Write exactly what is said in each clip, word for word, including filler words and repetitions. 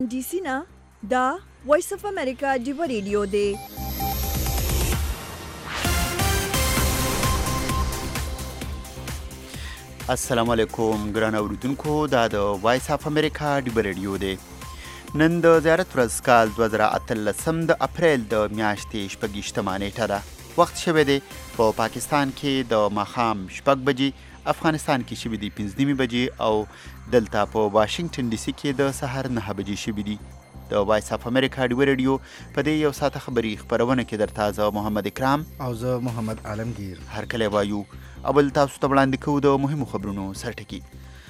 D C نه دا وایس اف امریکا ډیو ریډیو دی. السلام علیکم ګران اوریدونکو، دا د وایس اف امریکا ډیو ریډیو دی. نن د زیارت ورځ کال دوه زره اتلسم د اپریل د میاشتې شپږیشتمه نیټه ده. وخت شوی دی په پاکستان کې د ماښام شپږ بجې، افغانستان کې شوي دي پنځه نیمې بجې او دلته په واشنګټن ډي سي کې د سهار نهه بجې شوي دي. د وایس اف امریکا ډیو ریډیو په دې یو ساعته خبري خپرونه کې درته زه محمد اکرام او زه محمد عالمگیر هر کله وایو. اول تاسو ته وړاندې کوو د مهمو خبرونو سرټکي.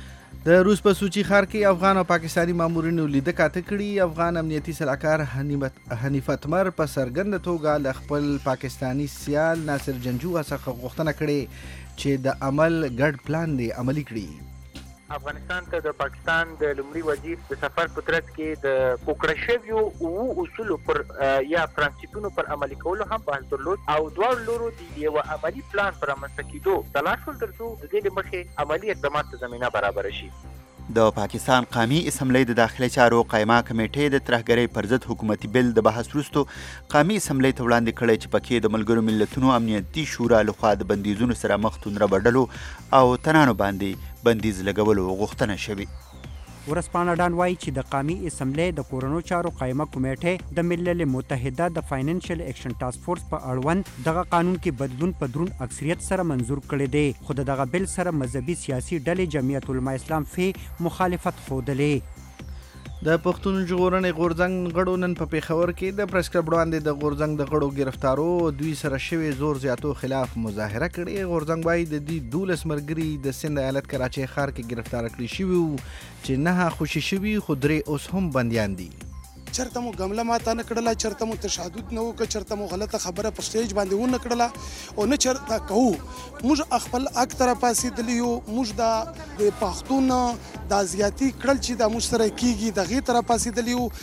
د روس په سوچي ښار کې افغان او پاکستاني مامورینو لیده کاته کړي. افغان امنیتي سلاکار حنیف اتمر په څرګنده توګه له خپل پاکستاني سیال ناصر جنجوع څخه غوښتنه کړې چې د عمل ګډ پلان دی عملي کړي. افغانستان ته د پاکستان د لومړي وزیر د سفر په ترڅ کې د پوکړه شویو اوو اصولو پر یا پرنسپونو پر عملي کولو هم بحث درلود او دواړو لورو د یو عملي پلان پر رامنځته کېدو تلاش وکړ تر څو د دې له مخې عملي اقدامات ته زمینه برابره شي. د پاکستان قومي اسمبلی د داخلي چارو قایمه کمیټې د ترهګرۍ پر ضد حکومتي بل د بحث وروسته قومي اسمبلی ته وړاندې کړی چې پکې د ملګرو ملتونو امنیتي شورا لخوا د بندیزونو سره مخ تونره بډلو او تنانو باندې بندیز لګولو غوښتنه شوې. ورسپانه ډان وایي چې د قومي اسمبلی د کورونو چارو قایمه کمیټې د ملل متحده د فاینانشل اکشن ټاسک فورس په اړوند دغه قانون کې بدلون په دروند اکثریت سره منظور کړی دی، خو دغه بل سره مذهبي سیاسي ډلې جمعیت علما اسلام فی مخالفت ښودلې. د پښتون ژغورنې غورځنګ غړو نن په پېښور کې د پریس کلب وړاندې د غورځنګ د غړو ګرفتارو دوی سره شوي زور زیاتو خلاف مظاهره کړې. غورځنګ وايي د دې دولس ملګري د سند ایالت کراچۍ ښار کې ګرفتار کړي شوي وو چې نه خوشي شوي خو درې اوس هم بندیان دي. چرته مو ګمله ماته نه کړله، چرته مو تشدد نه وکړه، چرته مو غلطه خبره په سټیج باندې ونه کړله او نه چرته کوو. موږ خپل حق ته راپاڅېدلي یو، موږ د د پښتون دا زیاتي کړل چې دا موږ سره کېږي د هغې ته راپاڅېدلي یو.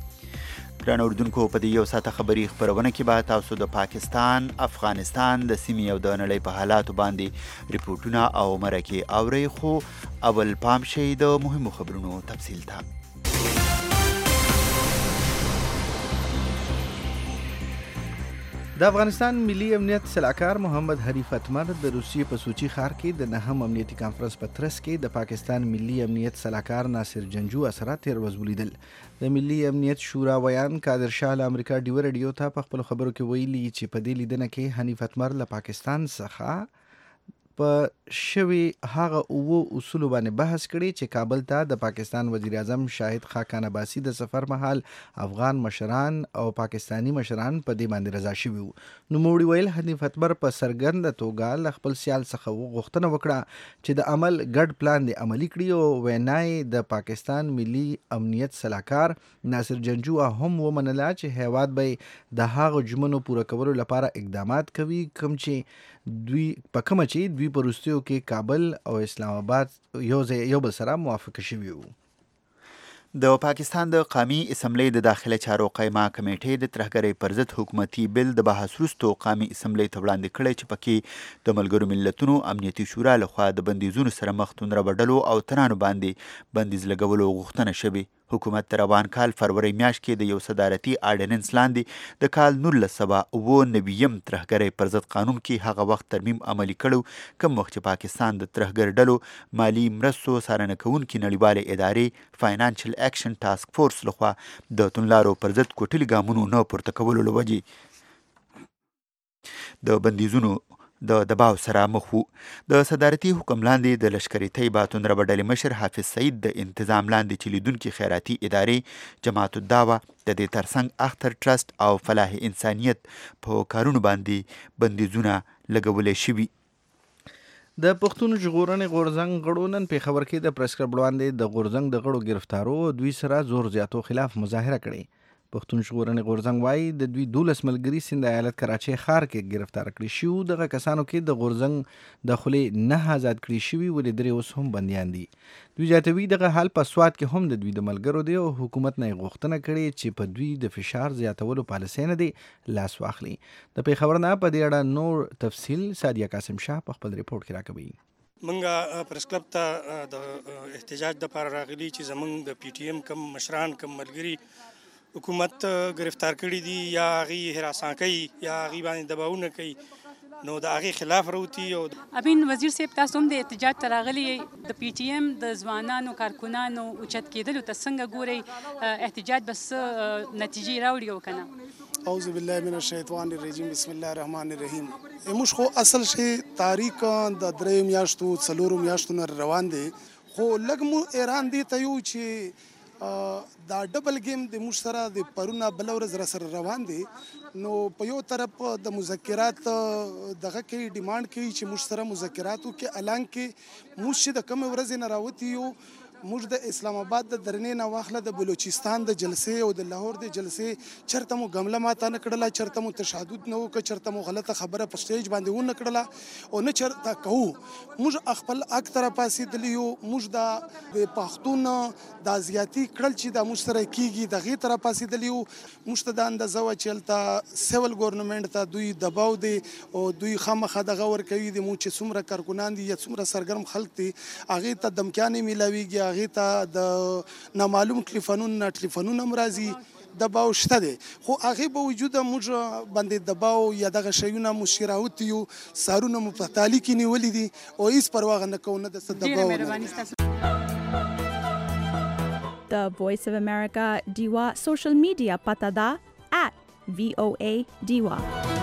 ګران اردوونکو، په دې یو ساعته خبري خپرونه کې به تاسو د پاکستان، افغانستان د سیمې او د نړۍ په حالاتو باندې ریپورټونه او مرکې اورئ، خو اول پام شئ د مهمو خبرونو تفصیل ته. د افغانستان ملي امنیت سلاکار محمد حنیف اتمر د روسیې په سوچي ښار کې د نهم امنیتي کانفرنس په ترڅ کې د پاکستان ملي امنیت سلاکار ناصر جنجوع سره تیر ورځ ولیدل. د ملي امنیت شورا ویان کادر شاه له امریکا ډیو ریډیو ته په خپلو خبرو کې ویلي چې په دې لیدنه کې حنیف اتمر له پاکستان څخه په شوي هغه اوو اصولو باندې بحث کړي چې کابل ته د پاکستان وزیر اعظم شاهد خاقان عباسي د سفر مهال افغان مشران او پاکستانی مشران په دې باندې رضا شوي وو. نوموړي ویل حنیف اتمر په څرګنده توګه له خپل سیال څخه غوښتنه وکړه چې د عمل ګډ پلان دې عملي کړي او وینا یې د پاکستان ملي امنیت سلاکار ناصر جنجوع هم ومنله چې هیواد به د هغو ژمنو پوره کولو لپاره اقدامات کوي کوم چې دوی په کومه چې دوی په وروستیو کې کابل او اسلام آباد یو ځای یو بل سره موافقه شوي وو. د پاکستان د قومي اسمبلی د داخله چارو قایمه کمیټې د ترهګرۍ پر ضد حکومتي بل د بحث وروسته قومي اسمبلی ته وړاندې کړی چې پکې د ملګرو ملتونو امنیتي شورا لخوا د بندیزونو سره مخ تونره بډلو او تنانو باندې بندیز لګولو غوښتنه شوې. حکومت د روان کال فروری میاشت کې د یو صدارتي آرډیننس لاندې د کال نولس سوه اوه نویم ترهګرۍ پر ضد قانون کې هغه وخت ترمیم عملي کړو کوم وخت چې پاکستان د ترهګر ډلو مالي مرستو څارنه کوونکې نړیوالې ادارې فاینانشل اکشن ټاسک فورس لخوا د توندلارو پر ضد کوټلي ګامونو نه پورته کولو له وجې د بندیزونو د دباو سره مخ وو. د صدارتي حکم لاندې د لشکري طیبه توندره ډلې مشر حافظ سعید د انتظام لاندې چې لیدونکي خیراتي ادارې جماعت الدعوه د دې ترڅنګ اختر ټرست او فلاح انسانیت په کارونو باندې بندیزونه لګولې شوي. د پښتون ژغورنې غورځنګ غړو نن پېښور کې د پریس کلب وړاندې د غورځنګ د غړو ګرفتارو دوی سره زور زیاتو خلاف مظاهره کړې. پښتون ژغورنې غورځنګ وايي د دوی دولس ملګري سند ایالت کراچۍ ښار کې ګرفتار کړي شوي. دغه کسانو کې د غورځنګ د خولې نه آزاد کړي شوي ولې درې اوس هم بندیان دي. دوی زیاتوي دغه حال په سوات کې هم د دوی د ملګرو دی او حکومت نه یې غوښتنه کړې چې په دوی د فشار زیاتولو پالیسۍ نه دی لاس واخلي. د پېښور نه په دې اړه نور تفصیل سادیه قاسم شاه په خپل ریپورټ کې راکوي. منګه پریس کلب ته د احتجاج د لپاره راغلي چې زمونږ د پی ټی ایم کم مشران کم ملګري حکومت گرفتار کړي دي یا هغې هراسان کوي یا هغې باندې دباونه کوي نو د هغې خلاف راوتي. او امین وزیر صاحب تاسو هم د احتجاج ته راغلي د پی ټي ایم د ځوانانو کارکنانو اوچت کېدلو ته څنګه ګورئ؟ احتجاج به څه نتیجې راوړي او که نه؟ اعوذ بالله من الشیطان الرجیم بسم الله الرحمن الرحیم. موږ خو اصل شی تاریخ د دریو میاشتو څلورو میاشتو نه روان دی خو لږ مو ایران دی ته یو چې دا ډبل گیم د موږ سره د پرونه بل ورځ را سره روان دی. نو په یو طرف د مذاکرات دغه کې ډیمانډ کوي چې موږ سره مذاکرات وکړي الان کې موږ چې د کمې ورځې نه راوتي یو موږ د اسلام آباد د درنې نه واخله د بلوچستان د جلسې او د لاهور د جلسې چرته مو ګمله ماته نه کړله چرته مو تشدد نه وکړه چرته مو غلطه خبره په سټیج باندې ونه کړله او نه چرته کوو. موږ خپل حق ته راپاڅېدلي یو موږ د د پښتون دا زیاتي کړل چې دا موږ سره کېږي د هغې ته راپاڅېدلي یو. موږ ته دا اندازه وه چې هلته سیول ګورنمنټ ته دوی دباو دی او دوی خامخا دغه ورکوي د موږ چې څومره کارکنان دي یا څومره سرګرم خلک دي هغې ته دمکیانې میلاویږي هغې ته د نامعلوم ټلیفونونه نه ټلیفونونه هم راځي دباو شته دی خو هغې باوجوده موږ باندې دباو یا دغه شیونه مو چې راوتي یو سارونه مو په تالي کې نیولي دي او هېڅ پروا نه کوو نه د څه دباو. The Voice of America Diwa social media pata da at V O A Diwa.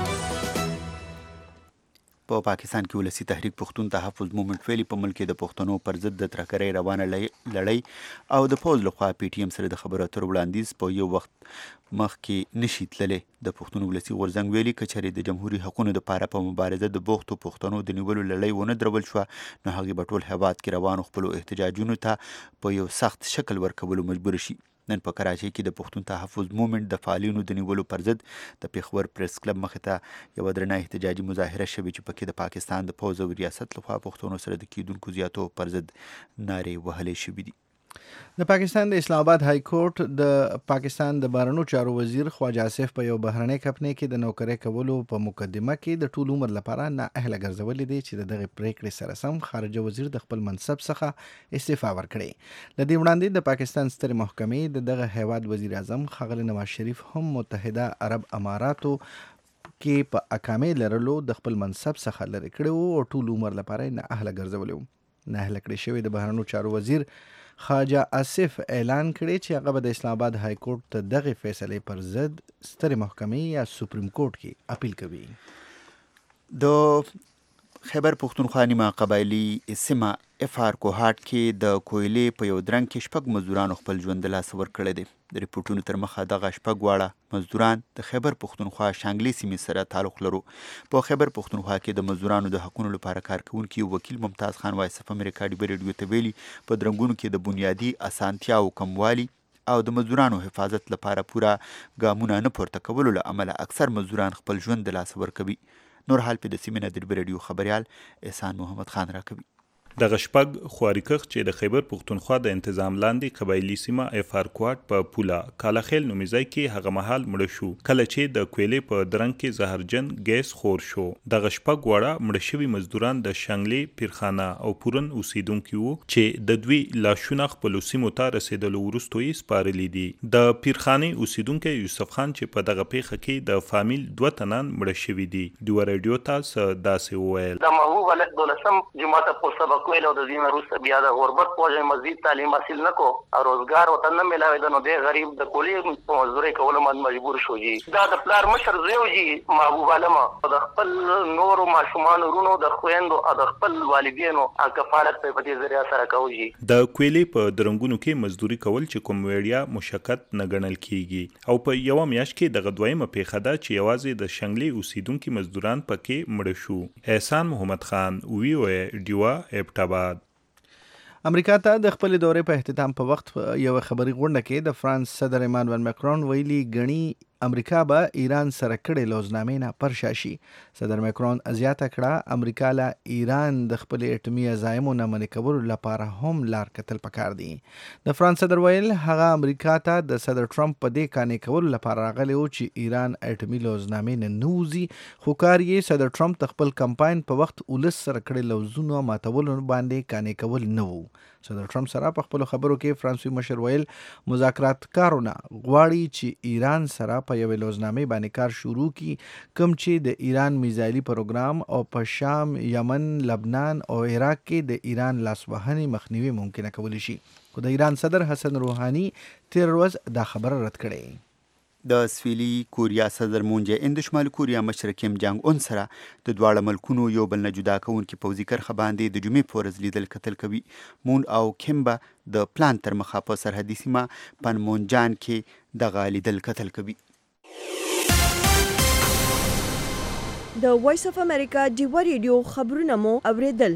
په پاکستان کې ولسی تحریک پښتون تحفظ مومنټ ویلي په ملک کې د پښتنو پر ضد د ترهګرۍ روانه لړۍ او د پوز لخوا پی ټی ایم سره د خبرو اترو وړاندیز په یو وخت مخکې نشي تللی. د پښتون ولسی غورځنګ ویلي که چېرې د جمهوري حقونو دپاره په مبارزه د بوختو پښتنو د نیولو لړۍ ونه درول شوه نو هغې به ټول هېواد کې روانو خپلو احتجاجونو ته په یو سخت شکل ورکولو مجبور شي. نن په کراچۍ کې د پښتون تحفظ مومنټ د فعالینو د نیولو پر ضد د پېښور پریس کلب مخې ته یوه درنه احتجاجي مظاهره شوې چې پکې د پاکستان د پوځ او ریاست لخوا پښتنو سره د کېدونکو زیاتو پر ضد نارې وهلې شوې دي. د پاکستان د اسلام آباد های کورټ د پاکستان د بهرنیو چارو وزیر خواجه آصف په یو بهرنۍ کمپنۍ کې د نوکرۍ کولو په مقدمه کې د ټول عمر لپاره نااهله ګرځولې دي چې د دغې پریکړې سره سم خارجه وزیر د خپل منصب څخه استعفا ورکړي. له دې وړاندې د پاکستان سترې محکمې د دغه هیواد وزیر اعظم ښاغلی نواز شریف هم متحده عرب اماراتو کې په اقامې لرلو د خپل منصب څخه لرې کړی و او ټول عمر لپاره یې نااهله ګرځولی و. نااهله کړی شوی د بهرنیو چارو وزیر خواجه آصف اعلان کړی چې هغه به د اسلام آباد های کورټ ته دغې فیصلې پر ضد سترې محکمې یا سپریم کورټ کې اپیل کوي. د خیبر پښتونخوا نیمه قبایلي سیمه اف آر کوهاټ کې د کویلې په یو درنګ کې شپږ مزدورانو خپل ژوند د لاسه ورکړی دی. د ریپورټونو تر مخه دغه شپږ واړه مزدوران د خیبر پښتونخوا شانګلې سیمې سره تعلق لرو. په خیبر پښتونخوا کې د مزدورانو د حقونو لپاره کار کوونکي وکیل ممتاز خان وایس اف امریکا ډیبه ریډیو ته ویلي په درنګونو کې د بنیادي اسانتیاو کموالي او د مزدورانو حفاظت لپاره پوره ګامونه نه پورته کولو له امله اکثر مزدوران خپل ژوند د لاسه ورکوي. نور حال په د سیمې نه د ډیبه ریډیو خبریال احسان محمد خان راکوي. دغه شپږ خوارکخ چې د خیبر پښتونخوا د انتظام لاندې قبایلي سیمه اف آر کوټ په پولا کالاخیل نومیځای کې هغه مهال مړه شو کله چې د کویلې په درنګ کې زهرجن ګیس خور شو. دغه شپږ واړه مړه شوي مزدوران د شانګلې پیرخانه او پورن اوسیدونکي وو چې د دوی لاشونه خپلو سیمو ته رسېدلو وروسته یې سپارلي دي. د پیرخانې اوسیدونکی یوسف خان چې په دغه پیښه کې د فامیل دوه تنان مړه شوي دي ډیوه ریډیو ته څه داسې وویل. د محبوب هلک دولسم جماعت په سبق ویل او د دې نه وروسته بیا د غربت په وجه مزید تعلیم حاصل نه کو او روزګار ورته نه میلاوېده نو دی غریب د کولې په مزدورۍ کولو باندې مجبور شو. جي دا د پلار مشر زوی و جي محبوب علمه د خپل نورو ماشومانو ورونو د خویندو او د خپل والدینو کفالت په دې ذریعه سره کوو. جي د کویلې په درنګونو کې مزدوري کول چې کوم وړیا مشقت نه ګڼل کیږي او په یوه میاشت کې دغه دویمه پیښه ده چې یوازې د شانګلې اوسیدونکي مزدوران پکې مړه شو. احسان محمد خان وی او ډیوا ابټاباد. امریکا ته د خپل دورې په اختتام په وخت یو خبري غونډه کې د فرانس صدر ایمانوئل ماکرون ویلي غني امریکا به ایران سره کړې لوزنامې نه پرشا شي. صدر مکرون زیاته کړه امریکا له ایران د خپل اټومي عزایمو نه منع کولو لپاره هم لار کتل پکار دي. د فرانس صدر ویل هغه امریکا ته د صدر ټرمپ په دې قانع کولو لپاره راغلی و چې ایران اټومي لوزنامې نه نوځي، خو کار یې صدر ټرمپ د خپل کمپاین په وخت ولس سره کړې لوزونو ماتولو باندې قانع کول نه وو. صدر ټرمپ سره په خپل خبرو کې فرانسوي مشر ویل مذاکرات کارونه غواړي چې ایران سره په یوې لوزنامې باندې کار شروع کړي کوم چې د ایران میزایلي پروګرام او په شام، یمن، لبنان او عراق کې د ایران لاسوهنې مخنیوي ممکنه کولی شي. خو د ایران صدر حسن روحاني تیر ورځ دا خبره رد کړې. د سویلي کوریا صدر مون جه ان د شمال کوریا مشر کیم جانګ اون سره د دواړه ملکونو یو بل نه جدا کوونکي پوځي کرښه باندې د جمعې په ورځ لیدل کتل کوي. مون او کیم به د پلان تر مخه په سرحدي سیمه پنمونجان کې دغه لیدل کتل کوي. د وایس اف امریکا ډیوا ریډیو خبرونه مو اوریدل.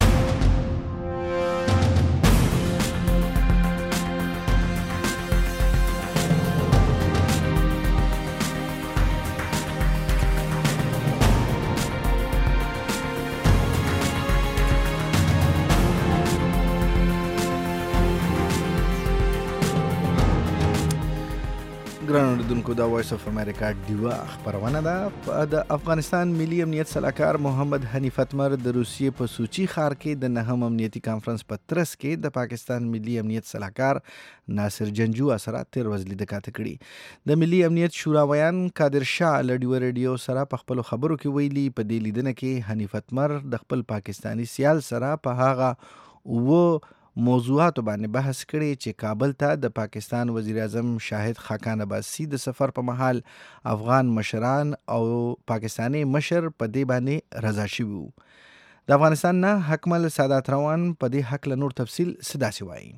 ګران اوریدونکو د وایس اف امریکا ډیوا خبرونه ده. د افغانستان ملي امنیت سلاکار محمد حنیف اتمر د روسیې په سوچي ښار کې د نهم امنیتي کانفرنس په ترڅ کې د پاکستان ملي امنیت سلاکار ناصر جنجو سره تیر ورځ لیدکاته کړي. د ملي امنیت شورا ویان قادر شاه له ډیوا ریډیو سره په خپلو خبرو کې ویلي په دې لیدنه کې حنیف اتمر د خپل پاکستانی سیال سره په هغه و موضوعاتو باندې بحث کړي چې کابل ته د پاکستان وزیر اعظم شاهد خاقان عباسي د سفر په مهال افغان مشران او پاکستانی مشر په دې باندې رضا شوي وو. د افغانستان نه حکمل سادات روان په دې هکله نور تفصیل سداسي وایي.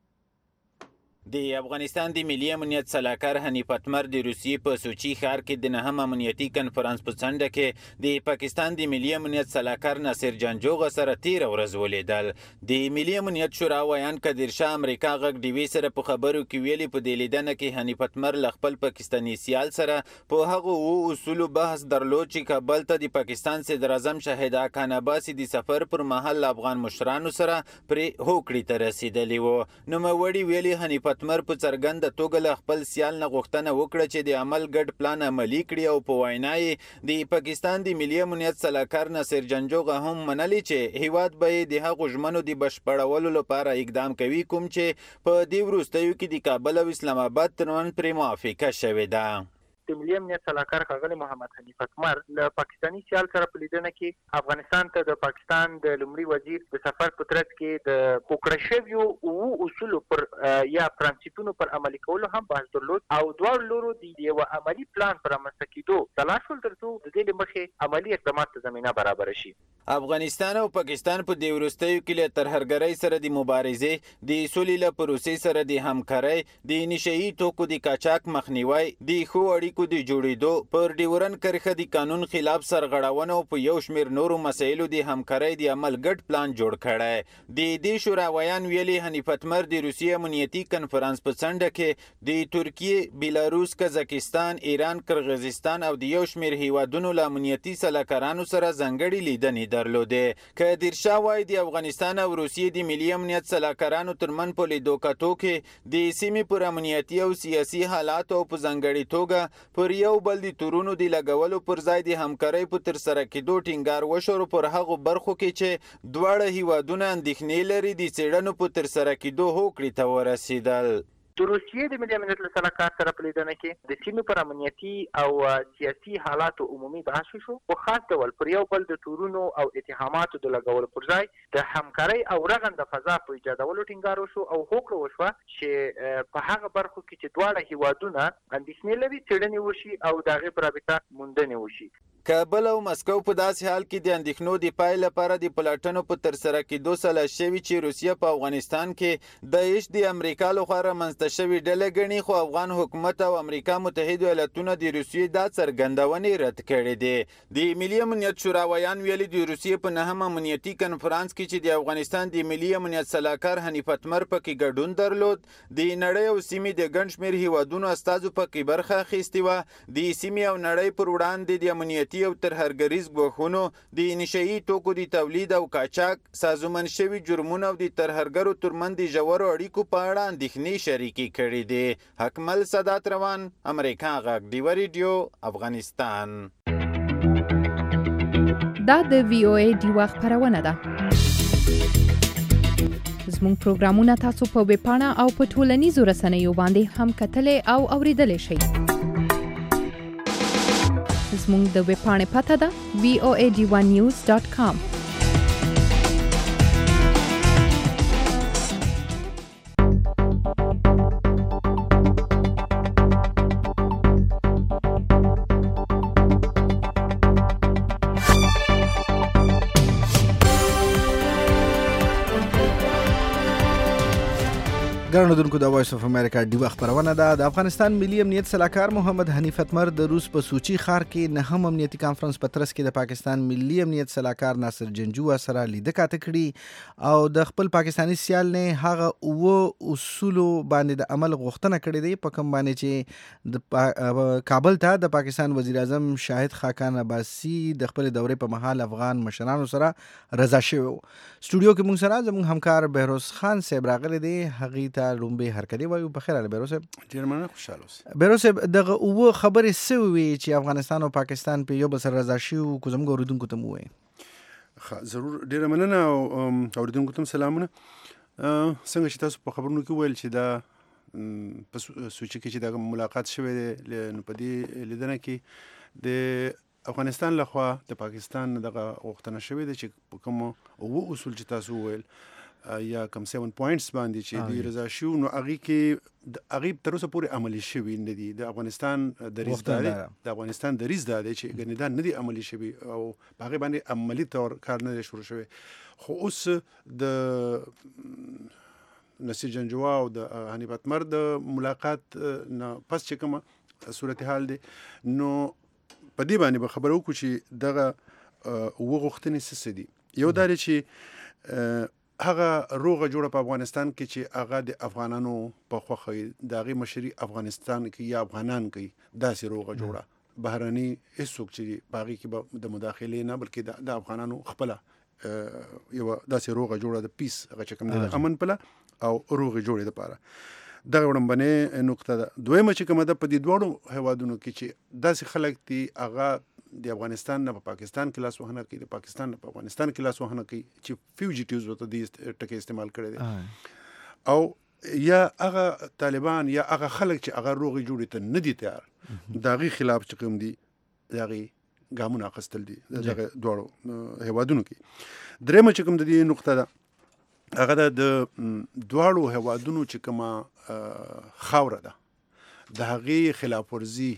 د افغانستان د ملي امنیت سلاکار حنیف اتمر د روسیې په سوچي ښار کې د نهم امنیتي کنفرانس په څنډه کې د پاکستان د ملي امنیت سلاکار ناصر جنجو سره تیره ورځ ولیدل. د ملي امنیت شورا ویان قادر شاه امریکا غږ ډیوي سره په خبرو کې ویلي په دې لیدنه کې حنیف اتمر له خپل پاکستاني سیال سره په هغو اوو اصولو بحث درلود چې کابل ته د پاکستان صدر اعظم شاهد خاقان عباسي د سفر پر مهال افغان مشرانو سره پرې هوکړې ته رسیدلی و. نوموړي ویلي حنیف اتمر په څرګنده توګه له خپل سیال نه غوښتنه وکړه چې د عمل ګډ پلان عملي کړي او په وینا یې د پاکستان د ملي امنیت سلاکار ناصر جنجوغه هم منلي چې هیواد به د هغو ژمنو د بشپړولو لپاره اقدام کوي کوم چې په دې وروستیو کې د کابل او اسلام آباد ترمنځ پرې موافقه شوې ده. د ملي امنیت سلاکار ښاغلی محمد حنیف اتمر له پاکستاني سیال سره په لیدنه کې افغانستان ته د پاکستان د لومړي وزیر د سفر په ترڅ کې د پوکړه شویو اوو اصولو پر یا پرنسپونو پر عملي کولو هم بحث درلود او دواړو لورو د یو عملي پلان پر رامنځته کېدو سلا شول ترڅو د دې له مخې عملي اقدامات ته زمینه برابره شي. افغانستان او پاکستان په دې وروستیو کې له ترهګرۍ سره د مبارزې، د سولې له پروسې سره د همکارۍ، د نشهیي توکو د قاچاق مخنیوي، د ښو اړیکو د جوړېدو، پر ډیورن کرښه د قانون خلاف سرغړونه او په یو شمېر نورو مسایلو د همکارۍ د عمل ګډ پلان جوړ کړی. د دې شورا ویان ویلي حنیف اتمر د روسیې امنیتي کنفرانس په څنډه کې د ترکیې، بیلاروس، قزاقستان، ایران، قرغیزستان او د یو شمېر هیوادونو له امنیتي سلاکارانو سره ځانګړي لیدنې درلودې. قادر شاه وایي د افغانستان او روسیې د ملي امنیت سلاکارانو ترمن په لیدو کتو کې د سیمې پر امنیتي او سیاسي حالاتو او په ځانګړې توګه پر یو بل د تورونو د لګولو پر ځای د همکارۍ په ترسره کېدو ټینګار وشو. پر هغو برخو کې چې دواړه هیوادونه اندېښنې لري د څېړنو په ترسره کېدو هوکړې ته ورسېدل. د روسیې د ملي امنیت له سلاکار سره په لیدنه کې د سیمې پر امنیتي او سیاسي حالاتو عمومي بحث وشو. په خاص ډول پر یو بل د تورونو او اتهاماتو د لګولو پر ځای د همکارۍ او رغنده فضا په ایجادولو ټینګار وشو او هوکړه وشوه چې په هغه برخو کې چې دواړه هیوادونه اندېښنې لري څېړنې وشي او د هغې په رابطه موندنې وشي. کابل او مسکو په داسې حال کې د اندېښنو د پای لپاره د پلټنو په ترسره کېدو سره شوي چې روسیه په افغانستان کې د ایش د امریکا لخوا رامنځته شوې ډلې ګڼي، خو افغان حکومت او امریکا متحده ایالتونه د روسیې دا څرګندونې رد کړې دي. د ملي امنیت شورا ویان ویلي د روسیې په نهم امنیتي کنفرانس کې چې د افغانستان د ملي امنیت سلاکار حنیف اتمر پکې ګډون درلود، د نړۍ او سیمې د ګڼ شمېر هیوادونو استازو پکې برخه اخیستې وه. د سیمې او نړۍ پر وړاندې د امنیتي او ترهرګریز ګواښونو، د نشهیي توکو د تولید او قاچاق، سازمان شوي جرمونه او د ترهرګرو ترمنځ د ژورو اړیکو په اړه اندېښنې شریکې کړي دي. حکمل سادات روان، امریکا غږ، ډیوه ریډیو، افغانستان. دا د وی او ای ډیوه خپرونه ده. زموږ پروګرامونه تاسو په ویب پاڼه او په ټولنیزو رسنیو باندې هم کتلی او اوریدلی شئ. زموږ د ویب پاڼې پته ده وی او ای ډیوه نیوز ډاټ کام. ګرانو دونکو د وایس اف امریکا ډیوه خپرونه ده. د افغانستان ملي امنیت سلاکار محمد حنیف اتمر د روس په سوچي ښار کې نهم امنیتي کانفرنس په ترڅ کې د پاکستان ملي امنیت سلاکار ناصر جنجو سره لیده کاته کړي او د خپل پاکستانی سیال نه هغه اوه اصولو باندې د عمل غوښتنه کړې ده، په کوم باندې چې د کابل ته د پاکستان وزیر اعظم شاهد خاقان عباسي د خپل دورې په مهال افغان مشرانو سره رضا شوی و. سټوډیو کې موږ سره زموږ همکار بهروز خان صاحب راغلی دی. هغې لومبه هرکلی وایو. بخیر علي بهروز صاحب. ډېر مننه، خوشحاله اوسئ. بهروز صاحب، دغه اوه خبرې څه وې چې افغانستان او پاکستان په یو بل سره رضا شوي وو؟ که زموږ اورېدونکو ته مو ووایئ. ضرور، ډېره مننه او اورېدونکو ته هم سلامونه. څنګه چې تاسو په خبرونو کې ویل چې دا په سوچي کې چې دا ملاقات شوی دی، نو په دې لیدنه کې د افغانستان لخوا د پاکستان دغه غوښتنه شوې ده چې په کوم اوه اصول چې تاسو وویل یا کم سیون پوینټس باندې چې دوی رضا شو، نو هغې کې د هغې تر اوسه پورې عملي شوي نه دي. د افغانستان دریځ دا دی د افغانستان دریځ دا دی چې ګنې دا نه دي عملي شوي او په هغې باندې عملي طور کار نه دی شروع شوی. خو اوس د نصیر جنجو او د حنیف اتمر د ملاقات نه پس چې کومه صورتحال دی، نو په دې باندې به خبره وکړو چې دغه اوه غوښتنې څه دي. یو دا دی چې هغه روغه جوړه په افغانستان کې چې هغه د افغانانو په خوښه وي، د هغې مشري افغانستان کې یا افغانان کوي، داسې روغه جوړه بهرني هېڅوک چې په هغې کې به د مداخلې نه بلکې د افغانانو خپله یوه داسې روغه جوړه د پیس هغه چې کوم دی د امن پله او روغې جوړې دپاره. دغه وړاندې نقطه ده. دویمه چې کومه ده، په دې دواړو هیوادونو کې چې داسې خلک دي هغه د افغانستان نه په پاکستان کې لاس وهنه کوي، د پاکستان نه په افغانستان کې لاس وهنه کوي، چې فیوجیټیوز ورته دې ټکي استعمال کړی دی، او یا هغه طالبان یا هغه خلک چې هغه روغې جوړې ته نه دي تیار، د هغې خلاف چې کوم دي د هغې ګامونه اخیستل دي د دغه دواړو هیوادونو کې. درېیمه چې کوم د دې نقطه ده، هغه ده د دواړو هیوادونو چې کومه خاوره ده، د هغې خلاف ورزي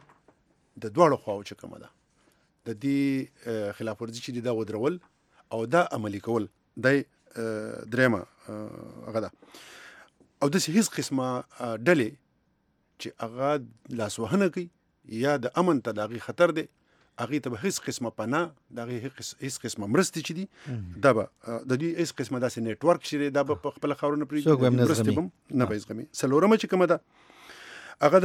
د دواړو خواو چې کومه ده، د دې خلاف ورزي چې دا ودرول او دا عملي کول، دا درېیمه هغه ده. او داسې هېڅ قسمه ډلې چې هغه لاسوهنه کوي یا د امن ته د هغې خطر دی، هغې ته به هېڅ قسمه پناه، د هغې هېڅ قسمه مرستې چې دي، دا به د دوی هېڅ قسمه داسې نیټورک چې دی دا به په خپله خاوره نه پرېږدي، مرستې به هم نه به زغمي. څلورمه چې کومه ده، هغه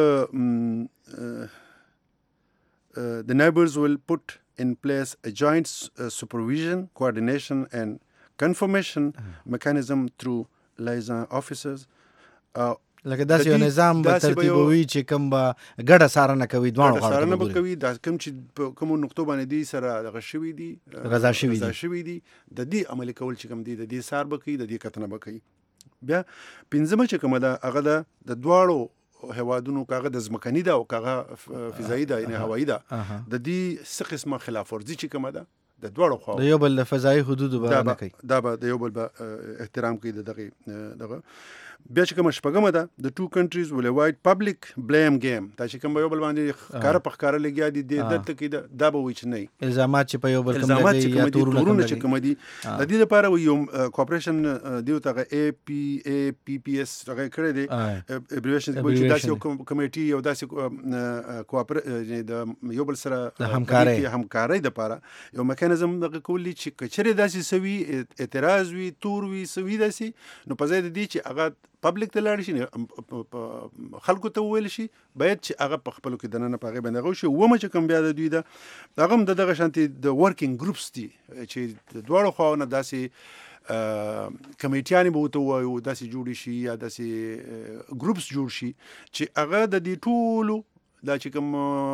د Uh, the neighbors will put in place a joint uh, supervision, coordination and confirmation uh-huh. mechanism through liaison officers. لکه داسې یو نظام به ترتیبوي چې کوم به ګډه څارنه کوي، دواړو غاړو څارنه به کوي، دا کوم چې په کومو نقطو باندې دي سره دغه شوي دي، رضا شوي دي شوي دي د دې عملي کول چې کوم دي، د دې څار به کوي، د دې کتنه به کوي. بیا پنځمه چې کومه ده، هغه ده د دواړو هیوادونو کاغه د ځمکني ده او کاغه فضایي ده، یعنې هوایي ده، د دې څه قسمه خلاف ورزي چې کومه ده د دواړو خواو، د یو بل د فضایي حدودو به نه کوي، دا به د یو بل به احترام کوي د دغې دغه. بیا چې کوم شپږمه ده د ټو کنټریز ول وایډ پبلک بلیم گیم دا چې کوم یو بل باندې کار په ښکار لګیا دي د دته کې دا به وي چې نه الزامات چې په یو بل کوم الزامات لګي چې یا کوم دي تورونه چې لګي. کوم دي د دې لپاره یو کوپریشن دیو ته ای پی ای پی پی اس هغه کړی دی ابریویشن چې داسې یو کمیټي یو داسې کوپر د یو بل سره د همکارۍ همکارۍ لپاره یو میکانیزم دغه کولی چې کچره داسې سوي اعتراض وي تور وي سوي داسې نو په ځای د دې چې هغه پبلک ته لاړ شي خلکو ته وویل شي باید چې هغه په خپلو کې دننه په هغې باندې هغه وشي. اومه چې کوم بیا د دوی ده هغه هم د دغه شانتې د ورکینګ ګروپس دي چې د دواړو خواو نه داسې کمیټیانې به ورته ووایو داسې جوړې شي یا داسې ګروپس جوړ شي چې هغه د دې ټولو دا چې کوم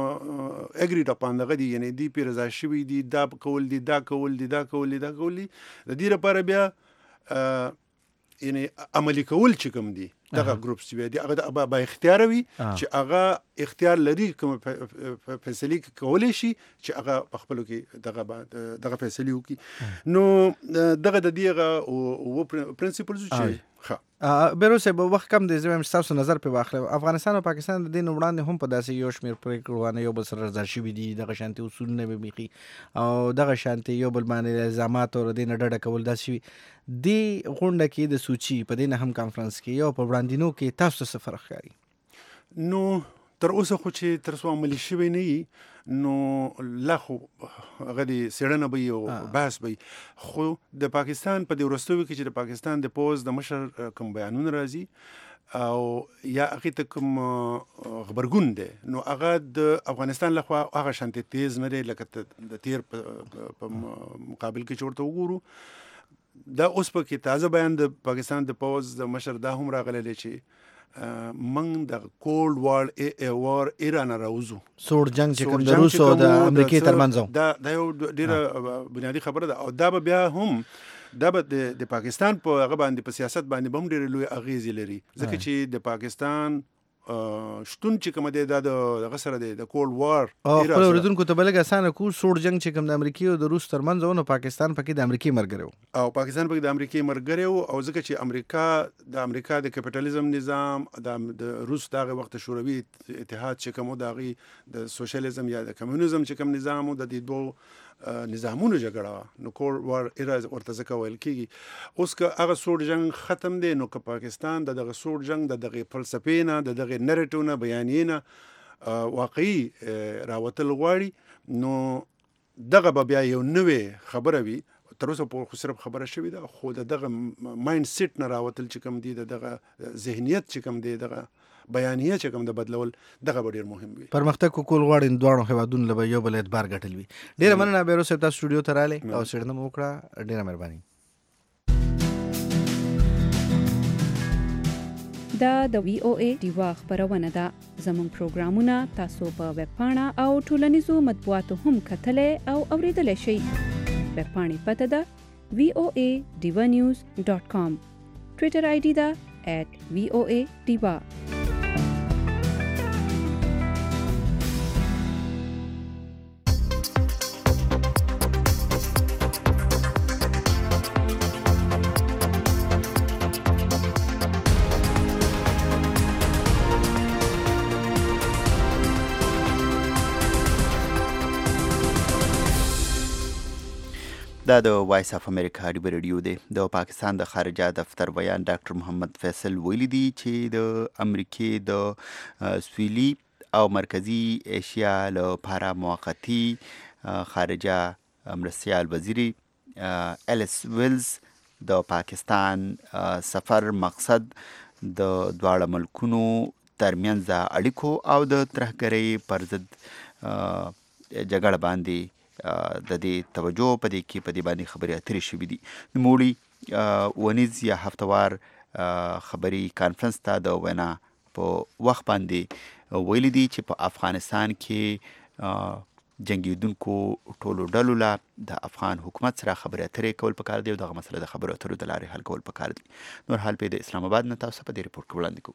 اګریډ اپان دغه دي یعنې دوی پرې رضا شوي دي دا کول دي دا کول دي دا کول دي دا کول دي د دې لپاره بیا یعنی عملی کول چې کوم دي دغه ګروپس چې دي هغه با اختیار وي چې هغه اختیار لري کوم فیصلې کولای شي چې هغه په خپلو کې دغه دغه فیصلې وکړي. نو دغه د دې او پرنسپلز چې ښه بیروسه به وخت کم دی زم تاسو نظر په واخله افغانستان او پاکستان د دین وړاندې هم په داسې یو شمیر پریکړونه یو بل سره رضا شوي دي دغه شانتي اصول نه به میخي او دغه شانتي یو بل باندې الزامات او دین ډډه کول داسې وي دی غونډه کې د سوچي په دین هم کانفرنس کې یو په وړاندینو کې تاسو څه فرق ښکاري؟ نو تر اوسه خو چې تر څو عملي شوی نه وي نو لا خو هغه د څېړنه به او بحث به خو د پاکستان په دې وروستیو کې چې د پاکستان د پوز د مشر کوم بیانونه راځي او یا هغې ته کوم غبرګون دی نو هغه د افغانستان لخوا هغه شانتې تیز نه دی لکه د تیر په مقابل کې چې ورته وګورو. دا اوس په کې تازه بیان د پاکستان د پوز د مشر دا هم راغلی دی چې منګ د کولډ وار ای وار ایران راوځو سوړ جنگ چې کوم د روس او د امریکای ترمنځ دا دا یو ډیره بنیادی خبره ده او دا به بیا هم دا به د پاکستان په هغه باندې په سیاست باندې هم ډیره لوی اغیزې لري ځکه چې د پاکستان شتون چې کوم دی دا د غسر دی د کولډ وار او خپل اوریدونکو ته بلګ اسانه کو سوړ جنگ چې کوم د امریکای او د روس ترمنځ او پاکستان پکې د امریکای مرګره او پاکستان پکې د امریکای مرګره او ځکه چې امریکا د امریکا د کپټالیزم نظام د روس دغه وخت شوروي اتحاد چې کوم دغه د سوشلیزم یا د کمیونیزم چې کوم نظام د دې دوه نظامونو جګړه نو کولډ وار ایرا ورته ځکه ویل کیږي. اوس که هغه سوړ جنگ ختم دی نو که پاکستان د دغه سوړ جنگ د دغه فلسفې نه د دغه نریټیو نه بیانیې نه واقعي راوتل غواړي نو دغه به بیا یو نوې خبره وي. تر اوسه په خو صرف خبره شوې ده خو د دغه مایند سیټ نه راوتل چې کوم دی د دغه ذهنیت چې کوم دی دغه بیانیه چې کوم د بدلول دغه ډیر مهم وي. پرمختګ کول غواړي دواړو هیوادونو له یو بل اعتبار ګټل وي. ډیره مننه بیروسه تاسو سټوډیو ته راغلی او څېړنه مو وکړه ډیره مهرباني. دا د وی او ای ډیوا خبرونه ده زموږ پروګرامونه تاسو په ویب پاڼه او ټولنیزو مطبوعاتو هم کتلی او اوریدلی شئ. ویب پاڼې پته ده وی او ای ډیوا نیوز ډاټ کام ټویټر آی ډي ده ایٹ وی او ای ډیوا. دا د وایس اف امریکا ډیبر ریډیو دی. د پاکستان د خارجه دفتر بیان ډاکټر محمد فیصل ویلي دی چې د امریکای د سویلي او مرکزی ایشیا لپاره موقتی خارجه مرستیال وزیر الیس ویلز د پاکستان سفر مقصد د دواړه ملکونو ترمنځ اړیکو او د ترهګرۍ پر ضد جګړه باندې د دې توجه په دې کې په دې باندې خبرې اترې شوې دي. نوموړي ونیز یا هفتوار خبري کانفرنس ته د وینا په وخت باندې ویلي دي چې په افغانستان کې جنگیدونکو ټولو ډلو له د افغان حکومت سره خبرې اترې کول پکار دي او دغه مسله د خبرو اترو د لارې حل کول پکار دي. نور حال په د اسلام آباد نه تاسو په دې ریپورت کې وړاندې کوو.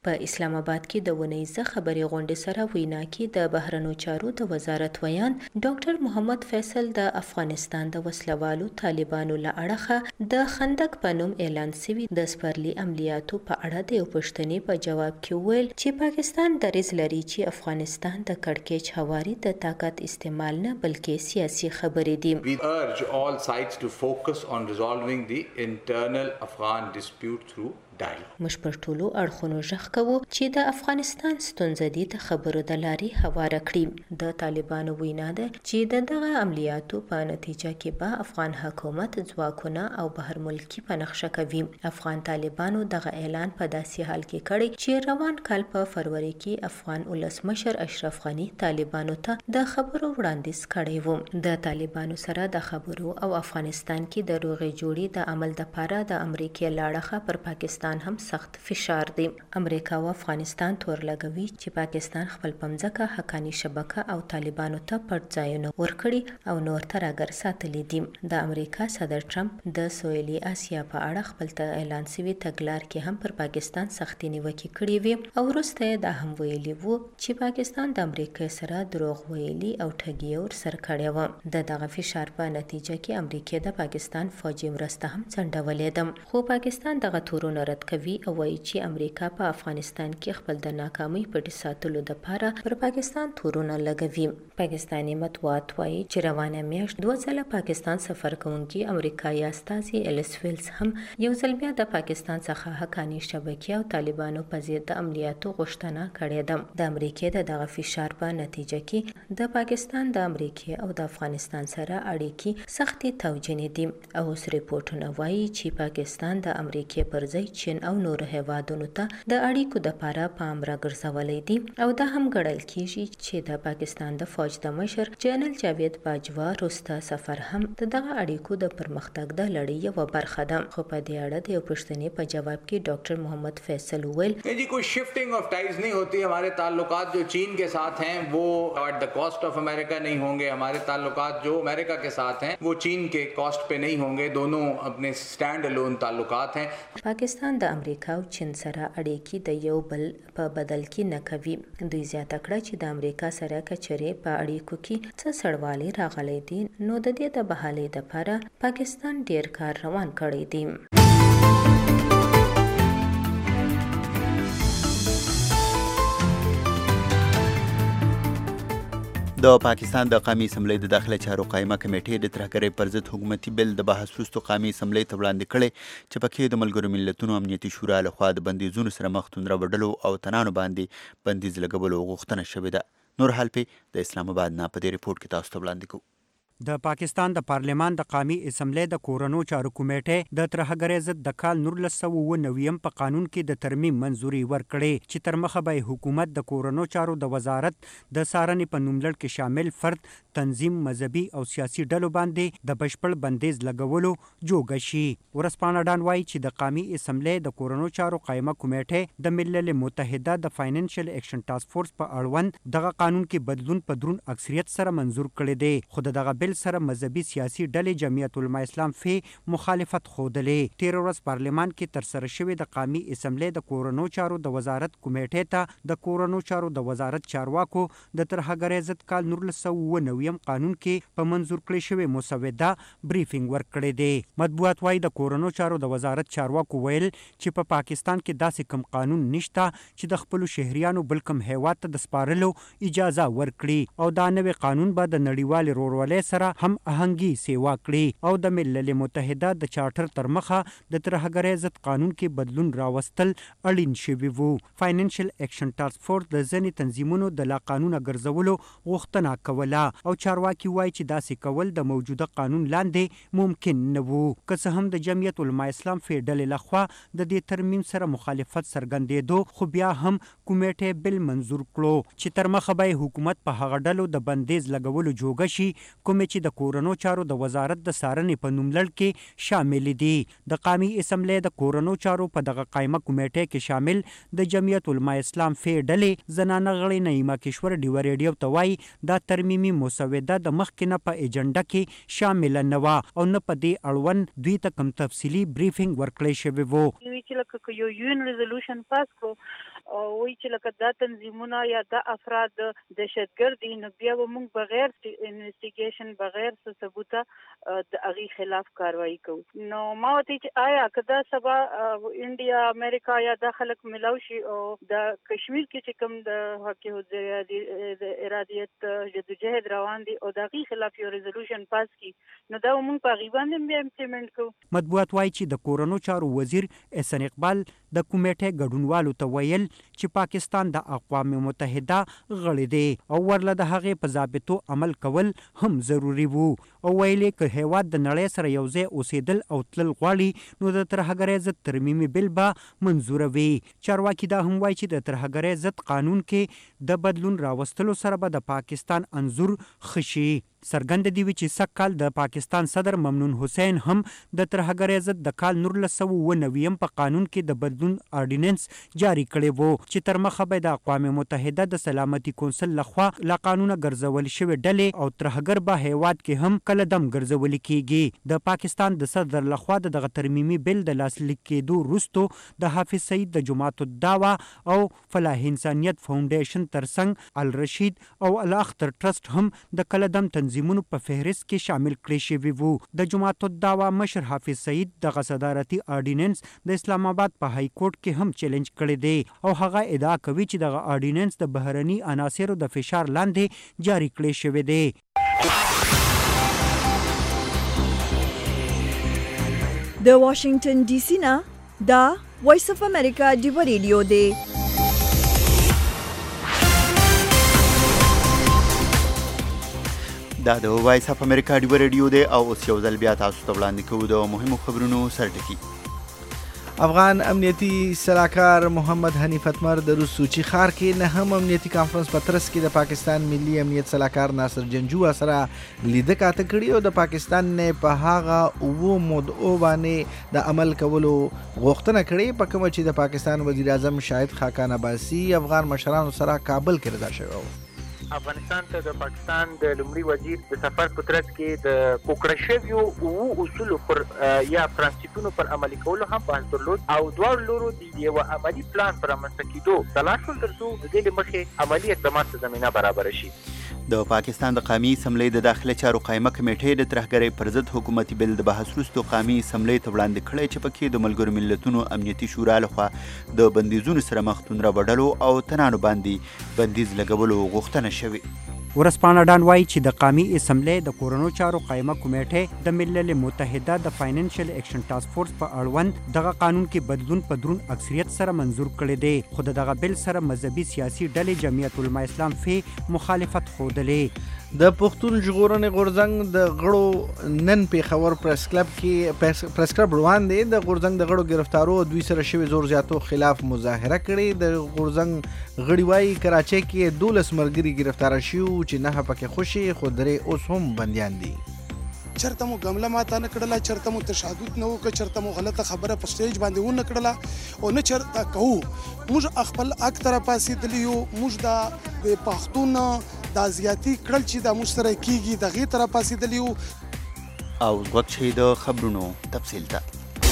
په اسلام آباد کې د ونیزه خبري غونډې سره وینا کې د بهرنیو چارو د وزارت ویان ډاکټر محمد فیصل د افغانستان د وسلوالو طالبانو له اړخه د خندق په نوم اعلان شوی د سپرلي عملیاتو په اړه د یو پوښتنې په جواب کې ویل چې پاکستان دریځ لري چې افغانستان د کړکېچ هواري د طاقت استعمال نه بلکې سیاسي خبرې دي. We urge all sides to focus on resolving the internal Afghan dispute through dialogue. موږ پر ټولو اړخونو ژغ کوو چې د افغانستان ستونزې دي د خبرو د لارې هواره کړي. د طالبانو وینا ده چې د دغه عملیاتو په نتیجه کې به افغان حکومت ځواکونه او بهر ملکی په نقشه کوي. افغان طالبانو دغه اعلان په داسې حال کې کړی چې روان کال په فروری کې افغان ولسمشر اشرف غنی طالبانو ته د خبرو وړاندیز کړی و. د طالبانو سره د خبرو او افغانستان کې د روغې جوړې د عمل لپاره د امریکا لاړخه پر پاکستان هم سخت فشار دی. امریکا او افغانستان تور لګوي چې پاکستان خپل پمځکه حقانی شبکه او طالبانو ته پټ ځایونه ورکړي او نور ترګر ساتلي دي. د امریکا صدر ټرمپ د سویلي اسیا په اړه خپل ته اعلان شوی تګلار کې هم پر پاکستان سختي نیوکې کړې وي او وروسته دا هم ویلي وو چې پاکستان د امریکا سره دروغ ویلي او ټګي ور سر کړی و. د دغه فشار په نتیجه کې امریکا د پاکستان فوجي مرسته هم څنډولې ده. خو پاکستان دغه تورونه رد کوي او وایي چې امریکا په افغانستان کې خپل د ناکامۍ پټ ساتلو لپاره پر پاکستان تورونه لګوي. پاکستاني مطبوعات وایي چې روانه میاشت دوه ځله پاکستان سفر کوونکي امریکایي استازي الیس ویلز هم یو ځل بیا د پاکستان څخه حقانی شبکې او طالبانو په ضد د عملیاتو غوښتنه کړې ده. د امریکا د دغه فشار په نتیجه کې د پاکستان د امریکا او د افغانستان سره اړیکې سختي توجینې دي او اوس ریپورتونه وایي چې پاکستان د امریکا پر ځای چین او نور هیوادونو ته د اړیکو د لپاره پام راګرځولې دي او دا هم ګڼل کیږي چې د پاکستان د فوج د مشر جنرال جاوید باجوا وروسته سفر هم د دغه اړیکو د پرمختګ د لړۍ یوه برخه ده. خو په دې اړه د یو پوښتنې په جواب کې ډاکټر محمد فیصل ویل جی کوئی شفٹنگ آف ٹائز نہیں ہوتی. ہمارے تعلقات جو چین کے ساتھ ہیں وہ ایٹ دا کاسٹ آف امریکہ نہیں ہوں گے. ہمارے تعلقات جو امریکہ کے ساتھ ہیں وہ چین کے کاسٹ پہ نہیں ہوں گے. دونوں اپنے سٹینڈ الون تعلقات ہیں. پاکستان د امریکا او چین سره اړیکې د یو بل په بدل کې نه کوي. دوی زیاته کړه چې د امریکا سره کچرې په اړیکو کې څه سړوالی راغلی دي نو د دې د بحالۍ لپاره پاکستان ډیر کار روان کړی دی. د پاکستان د قومي اسمبلی د داخله چارو قایمه کمیټې د ترهګرۍ پر ضد حکومتي بل د بحث وروسته قومي اسمبلی ته وړاندې کړی چې پکې د ملګرو ملتونو امنیتي شورا لخوا د بندیزونو سره مختون راوړلو او تنانو باندې بندیز لګولو غوښتنه شوې ده. نور حال پې د اسلام آباد نه په دې ریپورت کې تاسو ته وړاندې کوو. د پاکستان د پارلمان د قومي اسمبلی د کورونو چارو کمیټې د ترهګرۍ ضد د کال نولس سوه اوه نویم په قانون کې د ترمیم منظوري ورکړې چې تر مخه به حکومت د کورونو چارو د وزارت د څارنې په نوملړ کې شامل فرد، تنظیم، مذهبي او سیاسي ډلو باندې د بشپړ بندیز لګولو جوګه شي. ورځپاڼه ډان وایي چې د قومي اسمبلی د کورونو چارو قایمه کمیټې د ملل متحده د فاینانشل ایکشن ټاسک فورس په اړوند دغه قانون کې بدلون په دروند اکثریت سره منظور کړی دی. خو د دغه سره مذهبي سیاسي ډلې جمعیت العلماء اسلام فی مخالفت ښودلې. تیر ورځ پارلمان کې ترسره شوې د قومي اسمبلی د کورونو چارو د وزارت کمیټې ته د کورونو چارو د وزارت چارواکو د ترهګرۍ ضد کال نولس سوه اوه نویم قانون کې په منظور کړې شوې مسوده بریفینګ ورکړی دی. مطبوعات وایي د کورونو چارو د وزارت چارواکو ویل چې په پاکستان کې داسې کوم قانون نشته چې د خپلو شهریانو بل کوم هیواد ته د سپارلو اجازه ورکړي او دا نوی قانون به د نړیوالې ورورولۍ سره هم اهنګي سیوا کړي او د ملل متحده د چارټر تر مخه د ترهګرۍ ضد قانون کې بدلون راوستل اړین شوي وو. فاینانشل ایکشن ټاسک فورس د ځینې تنظیمونو د لا قانونه ګرځولو غوښتنه کوله او چارواکي وایي چې داسې کول د موجوده قانون لاندې ممکن نه وو. که څه هم د جمعیت العلماء اسلام فی ډلې لخوا د دې ترمیم سره مخالفت څرګندېدو خو بیا هم کمیټې بل منظور کړو چې تر مخه به حکومت په هغه ډلو د بندیز لګولو جوګه شي کومې چې د کورونو چارو د وزارت د څارنې په نوملړ کې شامل دي. د قومي اسمبلی د کورونو چارو په دغه قایمه کمیټې کې شامل د جمعیت العلماء اسلام فی ډلې زنانه غړې نعیمه کشور ډیوه ریډیو ته وایي دا ترمیمي مسوده د مخکې نه په ایجنډا کې شامل نه وه او نه په دې اړوند دوی ته کوم تفصیلي بریفینګ ورکړی شوی و. چې لکه یو یون ریزولوشن پاس کړو وایي چې لکه دا تنظیمونه یا دا افراد دهشتګرد دي، نو بیا به موږ بغیر انویسټیګیشن بغیر څه ثبوته د هغې خلاف کاروایي کوو. نو ما ورته چې آیا که دا سبا انډیا امریکا یا دا خلک ملاو شي او د کشمیر کې چې کوم د حق د ارادیت جدوجهد روان دي او د هغې خلاف یو ریزولوشن پاس کړي، نو دا موږ په هغې باندې بیا امپلیمنټ کوو. مطبوعات وایي چې د کورنو چارو وزیر احسان اقبال د کمیټې ګډونوالو ته ویل چې پاکستان د اقوام متحده غړی دی او ورله د هغې په ضابطو عمل کول هم ضروري وو، او ویلې که هیواد د نړۍ سره یو ځای اوسېدل او تلل غواړي نو د ترهګرۍ ضد ترمیمي بل به منظوره وي. چارواکي دا هم وایي چې د ترهګرۍ ضد قانون کې د بدلون راوستلو سره به د پاکستان انځور ښه شي. څرګنده دي چې سږ کال د پاکستان صدر ممنون حسین هم د ترهګرۍ ضد د کال نولس سوه اووه نویم په قانون کې د بدلون آرډیننس جاری کړی وو چې تر مخه به د اقوام متحده د سلامتي کونسل لخوا لا قانونه ګرځول شوې ډلې او ترهګر به هیواد کې هم کله دم ګرځول کیږي. د پاکستان د صدر لخوا دغه ترمیمي بل د لاسلیک کېدو وروسته د حافظ سعید د جماعت الدعوه او فلاح انسانیت فاونډیشن ترڅنګ الرشید او الاختر ټرست هم د کله دم تنظیمونو په فهرست کې شامل کړی شوي وو. د جماعت الدعوه مشر حافظ سعید دغه صدارتي آرډیننس د اسلام آباد په های کورټ کې هم چیلنج کړی دی او هغه ادعا کوي چې دغه آرډیننس د بهرني عناصرو د فشار لاندې جاری کړی شوی دی. د واشنگټن ډي سي نه دا وایس اف امریکا ډیو ریډیو دی. دا د وایس اف امریکا ډیو ریډیو دی او اوس یو ځل بیا تاسو ته وړاندې کوو د مهمو خبرونو سرټکي. افغان امنیتي سلاکار محمد حنیف اتمر د روس سوچي ښار کې نهم امنیتي کانفرنس په ترڅ کې د پاکستان ملي امنیت سلاکار ناصر جنجو سره لیده کاته کړي او د پاکستان نه په هغه اوو مدعو باندې د عمل کولو غوښتنه کړې په کومه چې د پاکستان وزیر اعظم شاهد خاقان عباسي افغان مشرانو سره کابل کې رضا شوی و. افغانستان ته د پاکستان د لومړي وزیر د سفر په ترڅ کې د پوکړه شویو اوو اصولو پر یا پرنسپونو پر عملي کولو هم بحث درلود او دواړو لورو د یوه عملي پلان پر رامنځته کېدو سلا شول تر څو د دې له مخې عملي اقدامات ته زمینه برابره شي. د پاکستان د قومي اسمبلی د داخله چارو قایمه کمیټې د ترهګرۍ پر ضد حکومتي بل د بحث وروسته قومي اسمبلی ته وړاندې کړی چې پکې د ملګرو ملتونو امنیتي شورا لخوا د بندیزونو سره مخ تون راوړلو او تنانو باندې بندیز لګولو غوښتنه شوې. ورځپاڼه ډان وایي چې د قومي اسمبلی د کورنو چارو قایمه کمیټې د ملل متحده د فاینانشل ایکشن ټاسک فورس په اړوند دغه قانون کې بدلون په درون اکثریت سره منظور کړی دی، خو د دغه بل سره مذهبي سیاسي ډلې جمعیت العلماء اسلام فی مخالفت ښودلې. د پښتون ژغورنې غورځنګ د غړو نن پیښور پریس کلب کې پریس کلب روان دی. د غورځنګ د غړو گرفتارو دوی سره شوي زور زیاتو خلاف مظاهره کړې. د غورځنګ غړي وایي کراچۍ کې دولس ملګري گرفتار شوي چې نه پکې خوشي خو درې اوس هم بندیان دي. چرته مو ګمله ماته نه کړله، چرته مو تشهد نه وکړه، چرته مو غلطه خبره په سټیج باندې ونه کړله او نه چرته کوو. موږ خپل حق ته راپاڅېدلي یو، موږ د پښتون دا زیاتي کړل چې دا موږ سره کېږي د هغې ته راپاڅېدلي یو. او وخت شي د خبرونو تفصیل ته.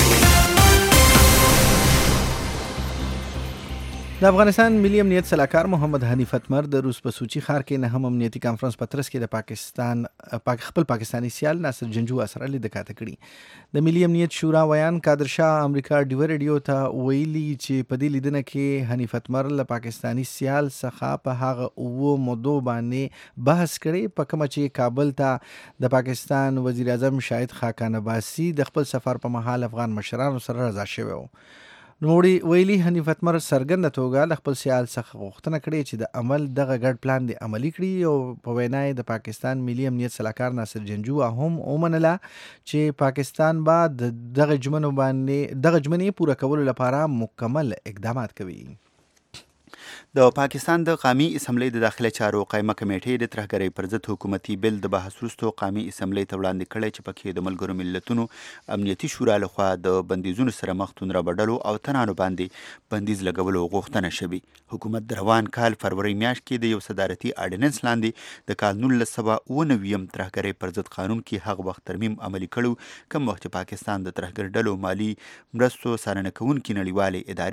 د افغانستان ملي امنیت سلاکار محمد حنیف اتمر د روس په سوچي ښار کې نهم امنیتي کانفرنس په ترڅ کې د پاکستان پاک خپل پاکستاني سیال ناصر جنجو سره لیده کاته کړي. د ملي امنیت شورا ویان کادر شاه امریکا ډیو ریډیو ته ویلي چې په دې لیدنه کې حنیف اتمر له پاکستاني سیال څخه په هغه اوو مدو باندې بحث کړي په کومه چې کابل ته د پاکستان وزیر اعظم شاهد خاقان عباسي د خپل سفر په مهال افغان مشرانو سره رضا شوی و. نوموړي ویلي حنیف اتمر څرګنده توګه له خپل سیال څخه غوښتنه کړې چې د عمل دغه ګډ پلان د عملي کړي او په وینا یې د پاکستان ملي امنیت سلاکار ناصر جنجو هم ومنله چې پاکستان به دغه ژمنو باندې دغه ژمنې پوره کولو لپاره مکمل اقدامات کوي. د پاکستان د قومي اسمبلی د داخله چارو قایمه کمیټې د ترهګرۍ پر ضد حکومتي بل د بحث وروسته قومي اسمبلی ته وړاندې کړی چې پکې د ملګرو ملتونو امنیتي شورا لخوا د بندیزونو سره مخ تون راوړلو او تنانو باندې بندیز لګولو غوښتنه شوې. حکومت د روان کال فروری میاشت کې د یو صدارتي آرډیننس لاندې د کال نولس سوه اووه نویم ترهګرۍ پر ضد قانون کې هغه وخت ترمیم عملي کړو کوم وخت چې پاکستان د ترهګر ډلو مالي مرستو څارنه کوونکې نړیوالې ادارې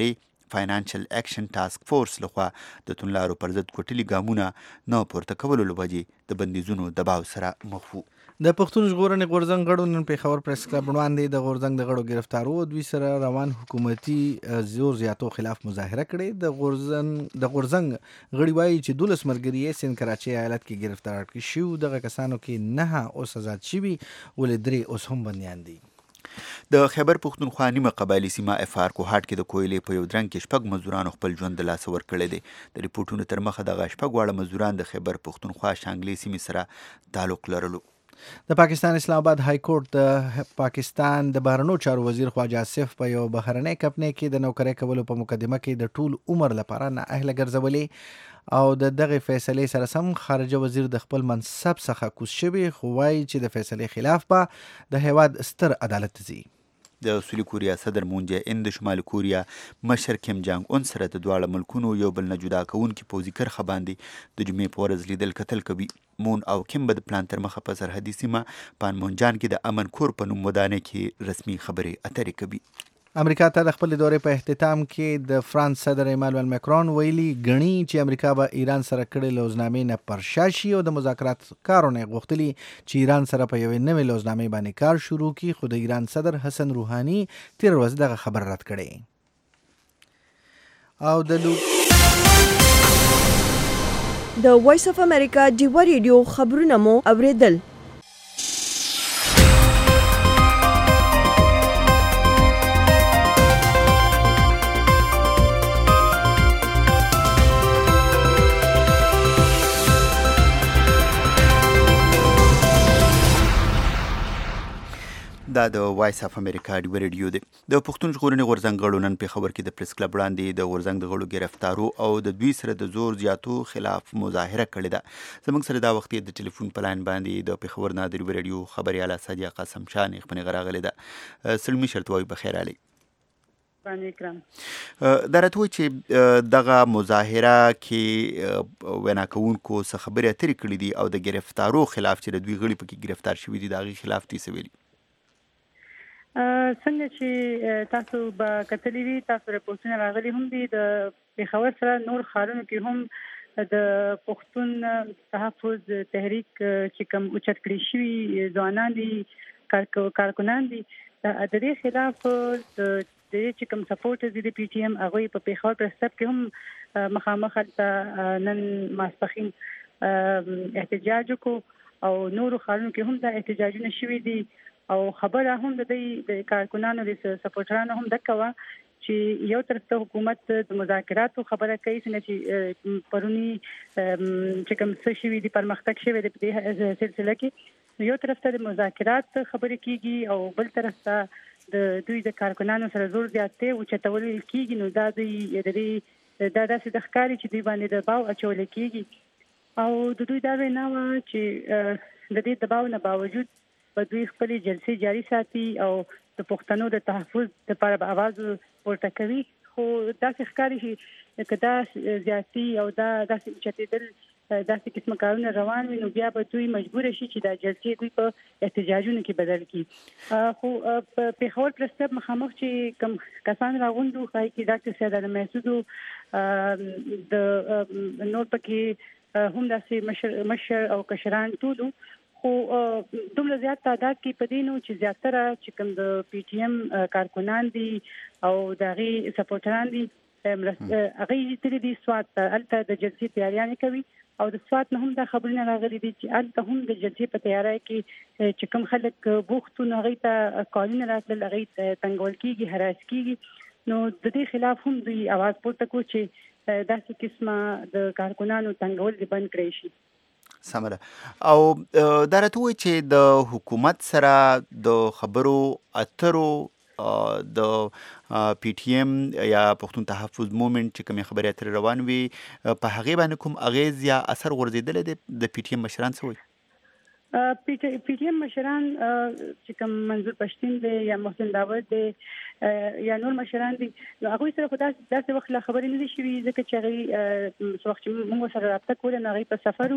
فاینانشل اکشن ټاسک فورس لخوا د توندلارو پر ضد کوټلي ګامونه نه پورته کولو له وجې د بندیزونو دباو سره مخ وو. د پښتون ژغورنې غورځنګ غړو نن پېښور پریس کلب وړاندې د غورځنګ د غړو ګرفتارو او دوی سره روان حکومتي زور زیاتو خلاف مظاهره کړې. د غورځنګ د غورځنګ غړي وایي چې دولس ملګري یې سند کراچۍ ایالت کې گرفتار کړي شو. دغه کسانو کې نه اوس آزاد شوي ولې درې اوس هم بندیان دي. د خیبر پښتونخوا نیمه قبایلي سیمه افار کوهاټ کې د کویلې په یو درنګ کې شپږ مزدورانو خپل ژوند د لاسه ورکړی دی. د ریپورټونو تر مخه دغه شپږ واړه مزدوران د خیبر پښتونخوا شانګلې سیمې سره تعلق لرلو. د پاکستان اسلام آباد های کورټ د پاکستان د بهرنیو چارو وزیر خواجه آصف په یو بهرنۍ کمپنۍ کې د نوکرۍ کولو په مقدمه کې د ټول عمر لپاره نااهله ګرځولې او د دغه فیصلې سره سم خارجه وزیر د خپل منصب څخه کوز شوی، خو وایي چې د فیصلې خلاف به د هیواد ستر عدالت ته ځي. د سویلي کوریا صدر مون جه ان د شمالي کوریا مشر کیم جانګ اون سره د دواړه ملکونو یو بل نه جدا کوونکي پوځي کرښه باندې د جمعې په ورځ لیدل کتل کوي. مون او کیم به د پلان تر مخه په سرحدي سیمه پانمونجان کې د امن کور په نوم ودانۍ کې رسمي خبرې اترې کوي. امریکا ته د خپل دورې په اختتام کې د فرانس صدر ایمانوئل مکرون ویلي ګڼي چې امریکا به ایران سره کړې لوزنامې نه پر شا شي او د مذاکرات کارو نه غوښتلي چې ایران سره په یوې نوې لوزنامې باندې کار شروع کړي، خو د ایران صدر حسن روحاني تیر ورځ دغه خبر رد کړی. او د لو د وایس اف امریکا ډیوا ریډیو خبرونه مو اوریدل. دا د وایس اف امریکا ډیوا ریډیو دی. د پښتون ژغورنې غورځنګ غړو نن پېښور کې د پریس کلب وړاندې د غورځنګ د غړو ګرفتارو او د دوی سره د زور زیاتو خلاف مظاهره کړې ده. زموږ سره دا وخت د ټلیفون په لاین باندې د پېښور نه د ډیوا ریډیو خبرياله سادیه قاسم شاه خپنې غراغلې ده. سلمی شرط وای بخیر علي. دا راته وایي چې دغه مظاهره کې وینا کوونکو څه خبرې اترې کړې دي او د ګرفتارو خلاف چې د دوی غړي پکې ګرفتار شوي دي د هغې خلاف دې څه ویلي؟ څنګه چې تاسو به کتلي وي، تاسو رپورټونه راغلي هم دي د پېښور سره نور ښارونو کې هم د پښتون تحفظ تحریک چې کوم اوچت کړي شوي ځوانان دي، کارکنان دي، د دې خلاف د دې چې کوم سپورټرز دي د پی ټي ایم هغوی په پېښور پریس کلب کې هم مخامخ هلته نن ماسپښین احتجاج وکړو او نورو ښارونو کې هم دا احتجاجونه شوي دي او خبره هم د دې د کارکنانو د سپورټرانو هم دغه وه چې یو طرف ته حکومت د مذاکراتو خبره کوي څنګه چې پرونی چې کوم څه شوي دي پرمختګ شوی دی په دې سلسله کې، یو طرف ته د مذاکرات خبرې کیږي او بل طرف ته د دوی د کارکنانو سره زور زیاتې اوچتول کیږي. نو دا دوی د دې دا داسې د ښکاري چې دوی باندې دباو اچول کیږي او د دوی دا وینا وه چې د دې دباو نه باوجود په دوی خپل جلسې جاری ساتي او د پښتنو د تحفظ لپاره به اواز ورته کوي. خو داسې ښکاري چې که دا زیاتي او دا داسې اوچتېدل داسې قسمه کارونه روان وي نو بیا به دوی مجبوره شي چې دا جلسې دوی په احتجاجونو کې بدل کړي. خو په پېښور پریس کلب مخامخ چې کوم کسان راغونډ وو ښایي کې ډاکټر سید علي محسود د نور پکې هم داسې مشر مشر او کشران ټول، خو دومره زیات تعداد کې په دې نو چې زیاتره چې کوم د پی ټي ایم کارکنان دي او د هغې سپورټران دي هغوی تللي دي سوات ته، هلته د جلسې تیاریانې کوي او د سوات نه هم دا خبرونه راغلي دي چې هلته هم د جلسې په تیاری کې چې کوم خلک بوخت وو نو هغوی ته کالونه راتلل، هغوی ته تنګول کېږي، هراس کېږي. نو د دې خلاف هم دوی اواز پورته کړو چې داسې قسمه د کارکنانو تنګول دې بند کړی شي. سمه ده. او دا راته وایي چې د حکومت سره د خبرو اترو د پی ټي ایم یا پښتون تحفظ مومنټ چې کومې خبرې اترې روان وي په هغې باندې کوم اغیز یا اثر غورځېدلی دی؟ د پی ټي ایم مشران څه وایي؟ پی ټی ایم مشران چې کوم منظور پښتين دی یا محسن داود دی یا نور مشران دي هغه سره خدای داسې وخت لا خبرې نه دي شوي ځکه چې هغه څو وخت موږ سره رابطه کوله نه غي په سفر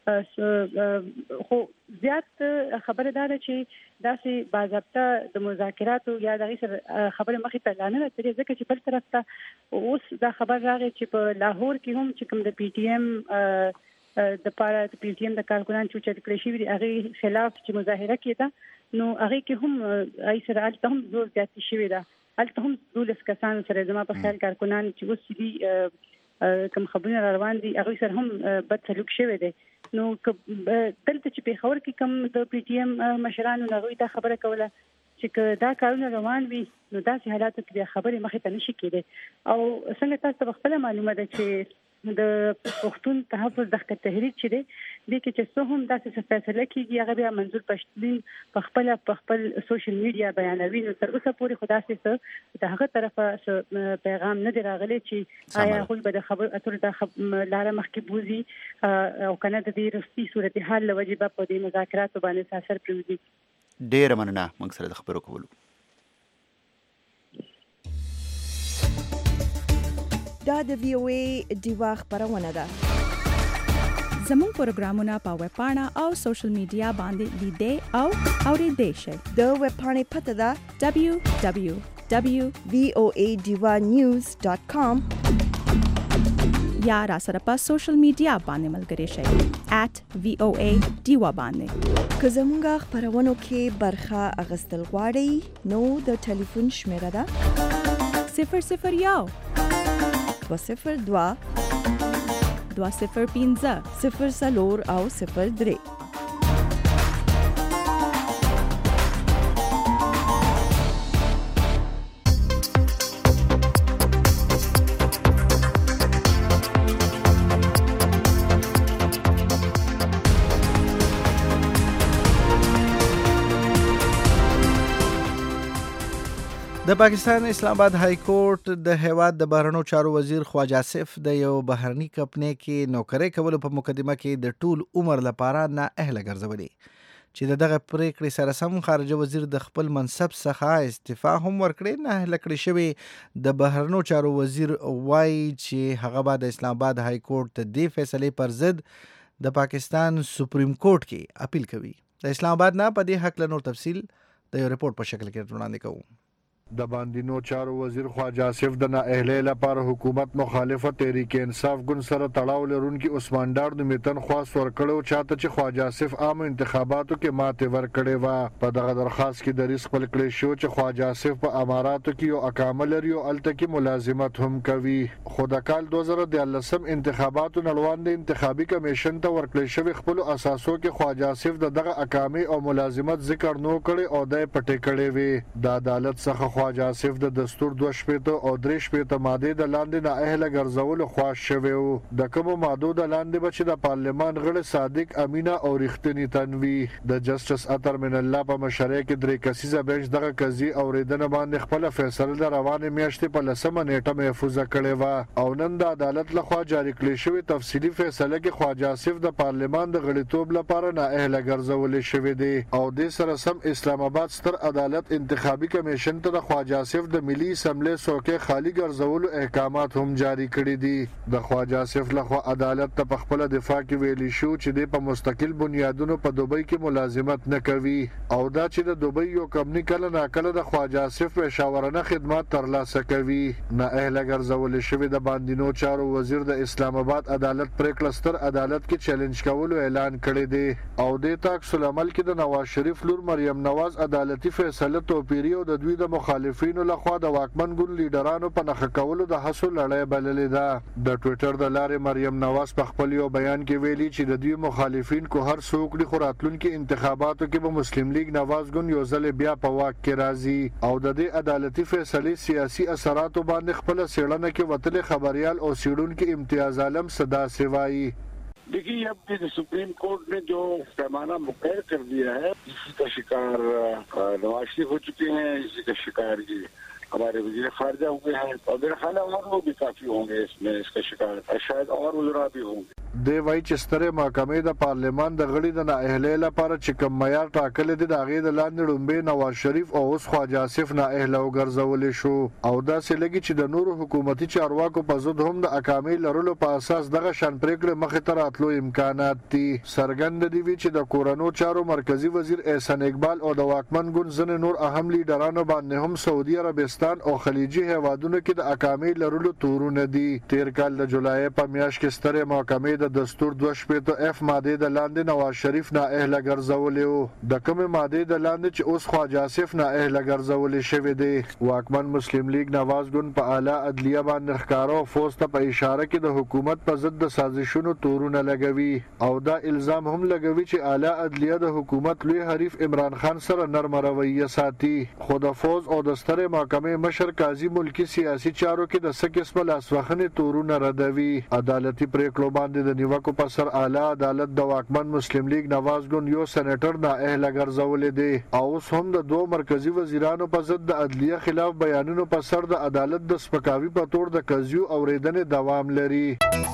خو زیات خبره ده چې داسې باضابطه د مذاکراتو یا د سره خبره مخې ته لاندې ترې ځکه چې بل طرف ته اوس دا خبر راغی چې په لاهور کې هم چې کوم د پی ټی ایم د پاره د پی ټی ایم د کارکونان چې چت کړی شي هغه خلاف چې مظاهره کیده نو هغه کې هم ای سره الته هم زور زیات شوی ده الته هم دولس کسان سره زما په خیال کارکونان چې اوس دي کوم خبرونه روان دي هغه سره هم بد سلوک شوی دی نو دلته چې په خبر کې کم د پی ټی ایم مشرانو هغه ته خبره کوله چې دا کارونه روان وي نو داسې حالاتو کې خبرې مخې ته نشي کېدای او څنګه تاسو په خپل معلومه ده چې د پښتون تحفظ د تحریک چې دی د کې چې څه هم داسې فیصله کیږي هغه بیا منظور پښتون په خپل په خپل سوشل میډیا بیانوي نو تر اوسه پورې خدای څه د هغه طرفه پیغام نه دی راغلی چې آیا خو به د خبر اتر د لار مخکې بوزي او کنه د دې رسمي صورتحال لوجبه په دې مذاکرات باندې اثر پروي ډیر مننه موږ سره د خبرو کولو دا د وی او ای دیوا خبرونه ده زموږ پروګرامونه په ویب پاڼه او سوشل میډیا باندې لیدئ او اوریدئ شئ د ویب پاڼې پته ده دبليو دبليو دبليو ډاٹ وی او ای دیوا نیوز ډاٹ کام یا را سره په سوشل میډیا باندې ملګری شئ ایٹ وی او ای دیوا باندې که زموږ خبرونو کې برخه اغستل غواړئ نو د ټلیفون شمیره ده صفر صفر یو دو صفر دوا دو صفر پینځه صفر څلور او صفر درې د پاکستان اسلام آباد های کورټ د هیواد د بهرنیو چارو وزیر خواجه آصف د یو بهرني کمپنۍ کې نوکرۍ کولو په مقدمه کې د ټول عمر لپاره نااهله ګرځولي چې دغه پریکړې سره سم خارجه وزیر د خپل منصب څخه استعفا هم ورکړي نااهله کړی شوی د بهرنیو چارو وزیر وایي چې هغه بعد اسلام آباد های کورټ د دې فیصلې پر ضد د پاکستان سپریم کورټ کې اپیل کوي د اسلام آباد نه په دې حق له نور تفصیل د یو ریپورت په شکل کې وړاندې کوو د باندینو چارو وزیر خواجه آصف د نااهلۍ لپاره حکومت مخالفه تحریک انصاف ګوند سره تړاو لرونکي عثمان ډار د میتن خواست ورکړو چاته چې خواجه آصف عام انتخاباتو کې ماتې ورکړې وه په دغه درخواست کې دریځ خپل کړی شو چې خواجه آصف په اماراتو کې یو اقامه لري او هلته کې ملازمت هم کوي خو د کال دوه زره دیارلسم انتخاباتو نړوان د انتخابي کمیشن ته ورکړی شوي خپلو اساسو کې خواجه آصف د دغه اقامې او ملازمت ذکر نو کړی او دی پټې کړی وي د عدالت څخه خواجه آصف د دستور دوه شپېته او درې شپېته مادې د لاندې نااهله ګرځولو خواست شوی و د کومو مادو د لاندې به چې د پارلمان غړي صادق امینه او رښتینی تنوي د جسټس اطهر من الله په مشرۍ کې درې کسیزه بنچ دغه قضیې اورېدنه باندې خپله فیصله د روانې میاشتې په لسمه نیټه محفوظه کړې وه او نن د عدالت لخوا جاري کړې شوې تفصیلي فیصله کې خواجه آصف د پارلمان د غړیتوب لپاره نااهله ګرځولې شوی دی او دې سره سم اسلام آباد ستر عدالت انتخابي کمیشن ته د خواجه آصف د ملي اسمبلی څوکۍ خالی ګرځولو احکامات هم جاری کړي دي د خواجه آصف لخوا عدالت ته په خپله دفاع کې ویلي شو چې دی په مستقل بنیادونو په دوبۍ کې ملازمت نه کوي او دا چې د دوبۍ یو کمپنۍ کله ناکله د خواجه آصف پېښورانه خدمات ترلاسه کوي نااهله ګرځولې شوې د باندینو چارو وزیر د اسلام آباد عدالت پریکړه ستر عدالت کې چیلنج کولو اعلان کړی دی او دې ته عکس العمل کې د نواز شریف لور مریم نواز عدالتي فیصله توپیري او د دوی د مخالفینو لخوا د واکمن ګوند لیډرانو په نښه کولو د هڅو لړۍ بللې ده د ټویټر د لارې مریم نواز په خپل یو بیان کې ویلي چې د دوی مخالفین کو هر څوک دي خو راتلونکي انتخاباتو کې به مسلم لیگ نواز ګوند یو ځل بیا په واک کې راځي او د دې عدالتي فیصلې سیاسي اثراتو باندې خپل سیړنه کې وتلې خبريال او سیړونکو امتیاز عالم صدا سوای देखिए अब supreme court ने जो पैमाना मुकर्रर कर दिया है इसी का शिकार नवाज शरीफ हो चुके हैं इसी का शिकार ये हमारे वजीर खारजा हुए हैं और मेरा ख्याल है और वो भी काफी होंगे इसमें इसका शिकार और शायद और वज़रा भी होंगे دی وایي چې سترې محکمې د پارلمان د غړي د نااهلۍ لپاره چې کوم معیار ټاکلی دی د هغې د لاندې لومبۍ نواز شریف او اوس خواجه آصف نااهله وګرځولی شو او داسې لګي چې د نورو حکومتي چارواکو په ضد هم د اقامې لرلو په اساس دغه شان پرېکړې مخې ته راتلو امکانات دي. څرګنده دي وي چې د کورنو چارو مرکزي وزیر احسان اقبال او د واکمن ګوند ځینې نور اهم لیډرانو باندې هم سعودي عربستان او خلیجي هیوادونو کې د اقامې لرلو تورونه دي. تیر کال د جولای په میاشت کې سترې محکمې د دستور دوه شپېته اف مادې د لاندې نواز شریف نااهله ګرځولی و، د کومې مادې د لاندې چې اوس خواجه آصف نااهله ګرځولی شوی دی. واکمن مسلم لیگ نواز ګوند په اعلی عدلیه باندې ښکاره او فوز ته په اشاره کې د حکومت په ضد د سازشونو تورونه لګوي او دا الزام هم لګوي چې اعلی عدلیه د حکومت لوی حریف عمران خان سره نرمه رویه ساتي. خو د فوز او د سترې محکمې مشر قاضي ملکی سیاسي چارو کې د څه قسمه لاسوهنې تورونه ردوي. عدالتي پریکړو باندې د نیوکو په سر اعلی عدالت د واکمن مسلم لیگ نواز ګوند یو سېنیټر نااهله ګرځولی دی او اوس هم د دوه مرکزي وزیرانو په ضد د عدلیه خلاف بیانونو په سر د عدالت د سپکاوي په تور د قضیو اورېدنې دوام لري.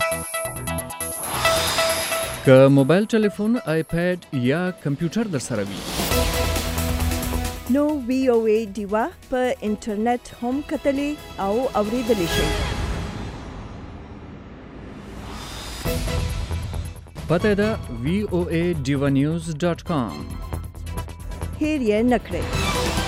که موبایل ټلیفون، آیپیډ یا کمپیوټر در سره وي نو وی او ای ډیوا په انټرنیټ هم کتلی او اوریدلی شئ. پته ده وی او ای ډیوا نیوز ډاٹ کام. هیر یې نه کړئ.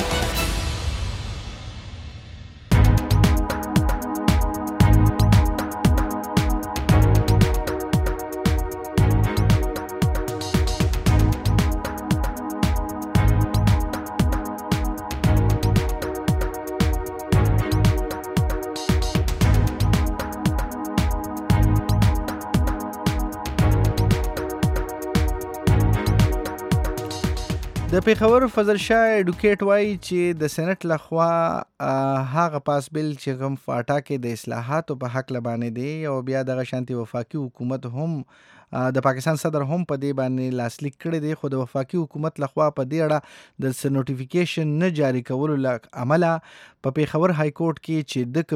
د پیښور فضل شاه اډوکیټ وایي چې د سېنات لخوا هغه پاس بل چې کوم فاټا کې د اصلاحاتو په حق لبانې دی او بیا دغه شانتي وفاقي حکومت هم د پاکستان صدر هم په دې باندې لاسلیک کړی دی، خو د وفاقي حکومت لخوا په دې اړه د څه نوټیفیکیشن نه جاری کولو له امله په پیښور های کورټ کې چې د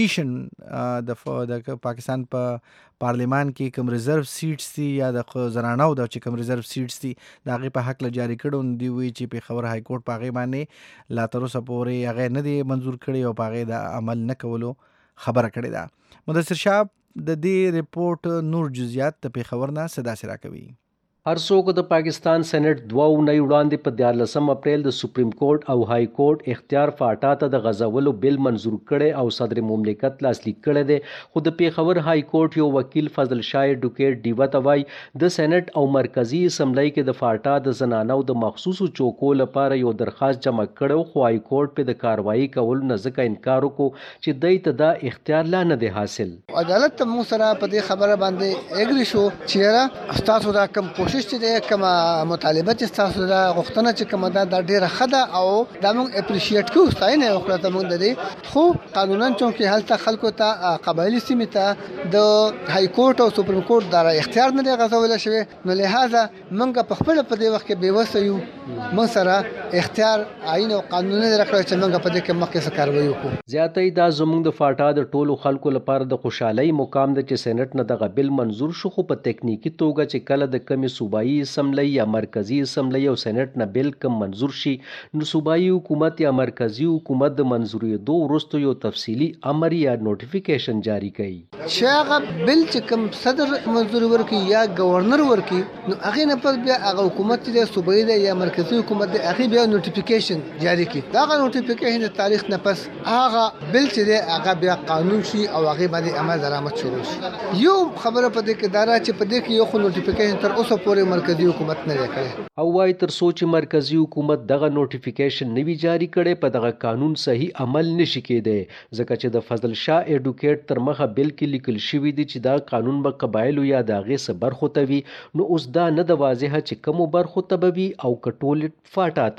کمپټیشن د پاکستان په پارلیمان کې کوم ریزرو سیټس دي یا د زنانو د چې کوم ریزرو سیټس دي د هغې په حق له جاری کړو دی وی چې پیښور های کورټ په هغې باندې لا تر اوسه پورې هغې نه دی منظور کړی او په هغې د عمل نه کولو خبره کړې ده. مدثر شاه د دې رپورټ نور جزئیات د پیښور نه صدا سره کوي. هر څوک د پاکستان سېنات دوه اونۍ وړاندې په دیارلسم اپریل د سپریم کورټ او های کورټ اختیار فاټا ته د غځولو بل منظور کړی او صدر مملکت لاسلیک کړی دی، خو د پیښور های کورټ یو وکیل فضل شاه اډوکیټ ډیوا ته وایي د سېنات او مرکزی اسمبلی کې د فاټا د زنانو د مخصوصو چوکو لپاره یو درخواست جمع کړو، خو های کورټ په د کاروایی کولو نه ځکه انکار وکړو چې دوی ته دا اختیار لا نه دی حاصل. عدالت ته موږ سره په دې خبره باندې اګری شو چې را تاسو دا کم کوشش چې د کوم مطالبه چې تاسو دا غوښتنه چې کوم دا د ډیره خده او دا موږ اپریشیټ کوو ستاینه وکړه ته موږ د دې خو قانونا چې هلته خلکو ته قبایلی سیمې ته د های کورټ او سپریم کورټ دا اختیار نه دی غځول شوی، نو لهدا موږ په خپل په دې وخت کې بیوسه یو، موږ سره اختیار عین او قانوني راکړی چې موږ په دې کې مخکې څه کاروي وکړو. زیاتې دا زموږ د فاټا د ټولو خلکو لپاره د خوشحالۍ مقام د چې سېنات نه دغه بل منظور شو، خو په تکنیکی توګه چې کله د کمی صوبایي اسمبلی یا مرکزی اسمبلی او سېنات نه بل کم منظور شي نو صوبایي حکومت یا مرکزی حکومت د منظورې دوه وروسته یو تفصیلی امر یا نوټیفیکیشن جاری کوي چې هغه بل چې کوم صدر منظور ورکي یا گورنر ورکي نو هغه نه پر بیا هغه حکومت د صوبایي دی یا مرکزی حکومت دی هغه بیا نوټیفیکیشن جاری کوي. دا هغه نوټیفیکیشن د تاریخ نه پس هغه بل چې دی هغه بیا قانون شي او هغه باندې عمل درآمد شروع شي. یو خبره په دې کې دارا چې په دې کې یو خو نوټیفیکیشن تر اوسه پورې مرکزی حکومت نه لري او وايي تر سوچ مرکزی حکومت دغه نوټیفیکیشن نوی جاری کړي په دغه قانون صحیح عمل نشي کېدی، ځکه چې د فضل شاه اډوکیټ تر مخه بل کې لیکل شوی دی چې دا قانون به قبایلو یا د هغې څه برخو ته وي، نو اوس دا نه د واضحه چې کومو برخو ته به وي او کټول فاټا ته.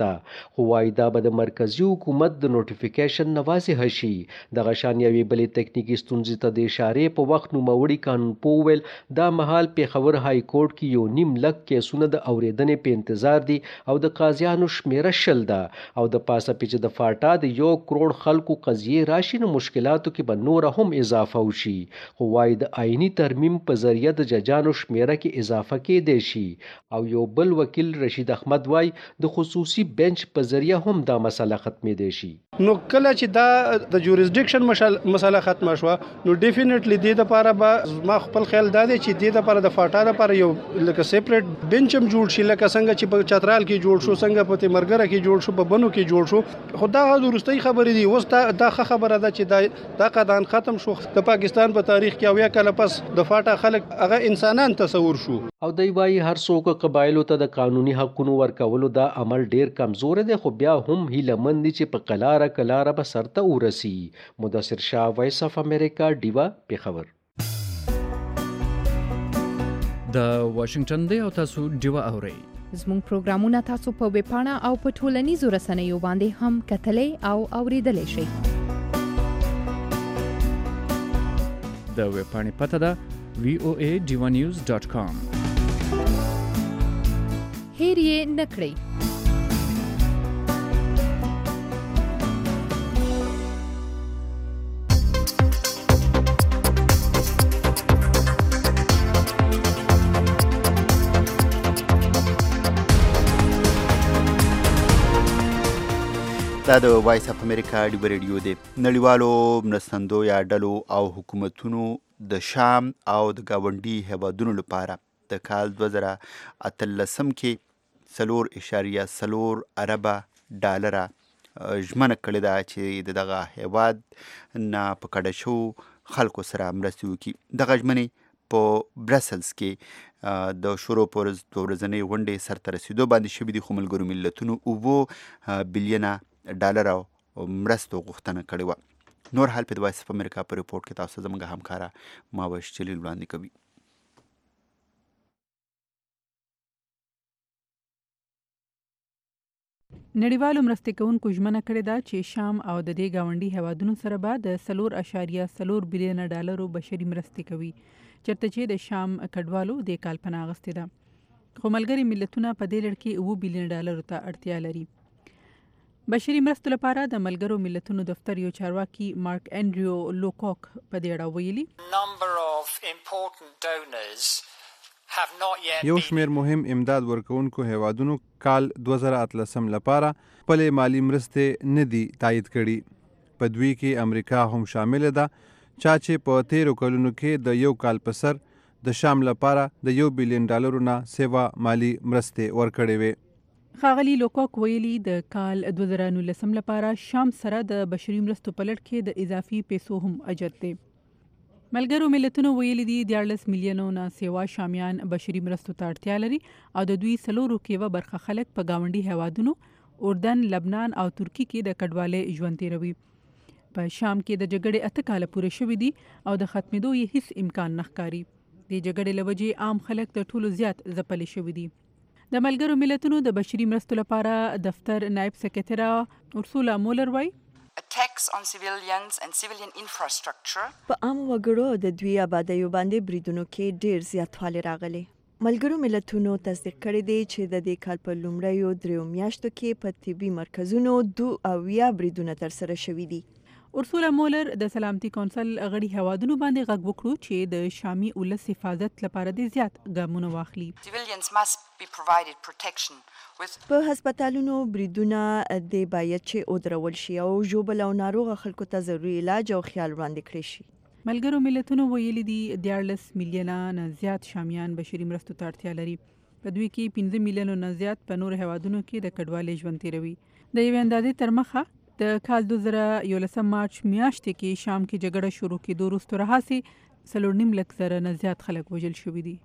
شته، خو وایي دا به د مرکزي حکومت د نوټیفیکیشن نه واضحه شي. دغه شان یوې بلې تکنیکي ستونزې ته د اشارې په وخت نوموړي قانونپوه وویل دا مهال پېښور های کورټ کې یو نیم لک کیسونه د اورېدنې په انتظار دي او د قاضیانو شمیره شل ده او د پاسه پې چې د فاټا د یو کروڑ خلکو قضیې راشي نو مشکلاتو کې به نوره هم اضافه وشي. خو وایي د آئینی ترمیم په ذریعه د ججانو شمیره کې اضافه کېدی شي او یو بل وکیل رشید احمد وایي د خصوصي بنچ په ذریعه هم دا مسله ختمېدی شي. نو کله چې دا د جوریسډکشن مسله ختمه شوه نو ډیفینیټلی دې دپاره به ما خپل خیال دا دی چې دې دپاره د فاټا دپاره یو لکه سیپریټ بنچ هم جوړ شي، لکه څنګه چې په چترال کې جوړ شو، څنګه په تیمرګره کې جوړ شو، په بنو کې جوړ شو. خو دا وروستۍ خبرې دي. اوس دا ښه خبره ده چې دا دا قدان ختم شو. د پاکستان په تاریخ کې اویا کاله پس د فاټا خلک هغه انسانان تصور شو. او دی وایي هر څوک قبایلو ته د قانوني حقونو ورکولو دا عمل ډیر کمزور دی، خو بیا هم هیله مند دي چې په قلاره قلاره به سرته ورسي. مدثر شاه، وایس اف امریکا، ډیوا، پېښور. د واشنگټن دی او تاسو ډیوا اورئ. زموږ پروګرامونه تاسو په ویب پاڼه او په ټولنیزو رسنیو باندې هم کتلی او اوریدلی شئ. د ویب پاڼې پته ده وی او ای ډیوا نیوز ډاټ کام. هیر یې نه کړئ. دا د وایس اف امریکا ډیوا ریډیو دی. نړیوالو مرستندو یا ډلو او حکومتونو د شام او د ګاونډي هیوادونو لپاره د کال دوه زره اتلسم کې څلور اشاریه څلور اربه ډالره ژمنه کړې ده چې د دغه هیواد نه په کډه شوو خلکو سره مرستې وکړي. دغه ژمنې په برسلز کې د شروع په ورځ دوه ورځنۍ غونډې سرته رسېدو باندې شوي دي، خو ملګرو ملتونو اووه بیلیونه ډالر او مرستو غوښتنه کړې وه. نور حال په د وایس اف امریکا په ریپورټ کې تاسو زموږ همکاره ماوش جلیل وړاندې کوي. نړیوالو مرستې کوونکو ژمنه کړې ده چې شام او د دې ګاونډي هیوادونو سره به د څلور اشاریه څلور بیلیونه ډالرو بشري مرستې کوي، چېرته چې د شام کډوالو دې کال پناه اخیستې ده. خو ملګري ملتونه په دې لړ کې اووه بیلیونه ډالرو ته اړتیا لري. بشري مرستو لپاره د ملګرو ملتونو دفتر یو چارواکي مارک انډریو لوکوک په دې اړه ویلي یو شمیر مهم امداد ورکوونکو هیوادونو کال دوه زره اتلسم لپاره خپلې مالی مرستې نه دي تایید کړي. په دوی کې امریکا هم شامل ده، چا چې په تیرو کلونو کې د یو کال په سر د شام لپاره د یو بیلیون ډالرو نه سیوا مالی مرستې ورکړې وې. ښاغلي لوکوک ویلي د کال دوه زره نولسم لپاره شام سره د بشري مرستو په لړ کې د اضافي پیسو هم اجر دی. ملګرو ملتونو ویلي دي دیارلس میلیونو نه سیوا شامیان بشري مرستو ته اړتیا لري او د دوی څلورو کې یوه برخه خلک په ګاونډي هیوادونو اردن، لبنان او ترکي کې د کډوالۍ ژوند تیروي. په شام کې د جګړې اته کاله پوره شوي دي او د ختمېدو یې هیڅ امکان نه ښکاري. د جګړې له وجې عام خلک د ټولو زیات ځپلي شوي دي. د ملګرو ملتونو د بشري مرستو لپاره دفتر نائب سکرټره اورسولا مولر وایي په عام وګړو د دوی آبادیو باندې بریدونو کې ډیر زیاتوالی راغلی. ملګرو ملتونو تصدیق کړی دی چې د دې کال په لومړیو دریو میاشتو کې په طبي مرکزونو دوه اویا بریدونه ترسره شوي دي. اورسولا مولر د سلامتي کونسل غړي هیوادونو باندې غږ وکړو چې د شامي ولس حفاظت لپاره د زیات ګامونه واخلي. په هسپتالونو بریدونه د باید چې ودرول شي او ژوبل او ناروغه خلکو ته ضروري علاج او خیال وړاندې کړی شي. ملګرو ملتونو ویلي دي دیارلس میلیونه نه زیات شامیان بشري مرستو ته اړتیا لري. په دوی کې پنځه میلیونو نه زیات په نور هیوادونو کې د کډوالۍ ژوند تیروي. د یوې اندازې تر مخه د کال دوه زره یولسم مارچ میاشتې کې شام کې جګړه شروع کېدو وروسته راهیسې څلور نیم لک زره نه زیات خلک وژل شوي دي.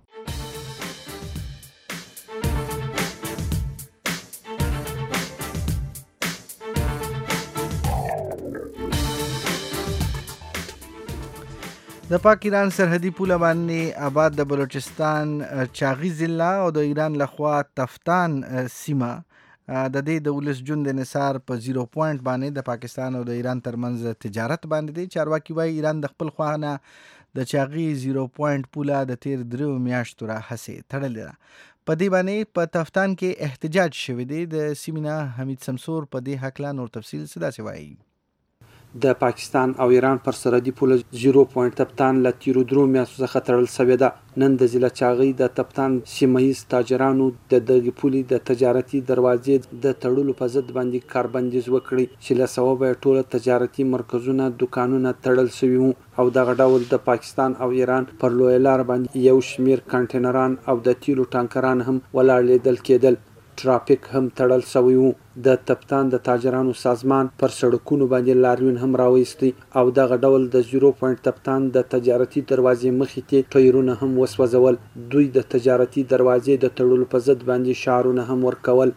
د پاک ایران سرحدي پوله باندې آباد د بلوچستان چاغي ضلع او د ایران لخوا تفتان سیمه د دې د ولس ژوند انحصار په زیرو پوینټ باندې د پاکستان او د ایران ترمنځ تجارت باندې دی. چارواکي وایي ایران د خپل خوا نه د چاغي زیرو پوینټ پوله د تیر دریو میاشتو راهیسې تړلې ده. په دې باندې په تفتان کې احتجاج شوی دی. د سیمینا حمید سمسور په دې هکله نور تفصیل داسې وایي. د پاکستان او ایران پر سرحدي پوله زیرو پوینټ تفتان له تیرو درو میاشتو څخه تړل شوې ده. نن د ضلع چاغۍ د تفتان سیمه ییز تاجرانو د دغې پولې د تجارتي دروازې د تړلو په ضد باندې کاربندیز وکړي چې له سببه یې ټوله تجارتي مرکزونه دوکانونه تړل شوي وو او دغه ډول د پاکستان او ایران پر لویه لار باندې یو شمېر کانټینران او د تیلو ټانکران هم ولاړ لیدل کېدل. ټرافیک هم تړل شوی وو. د تفتان د تاجرانو سازمان پر سړکونو باندې لاریون هم راوېستی او دغه ډول د زیرو پوینټ تفتان د تجارتي دروازې مخې ته ټایرونه هم وسوځول. دوی د تجارتي دروازې د تړلو په ضد باندې شعارونه هم ورکول.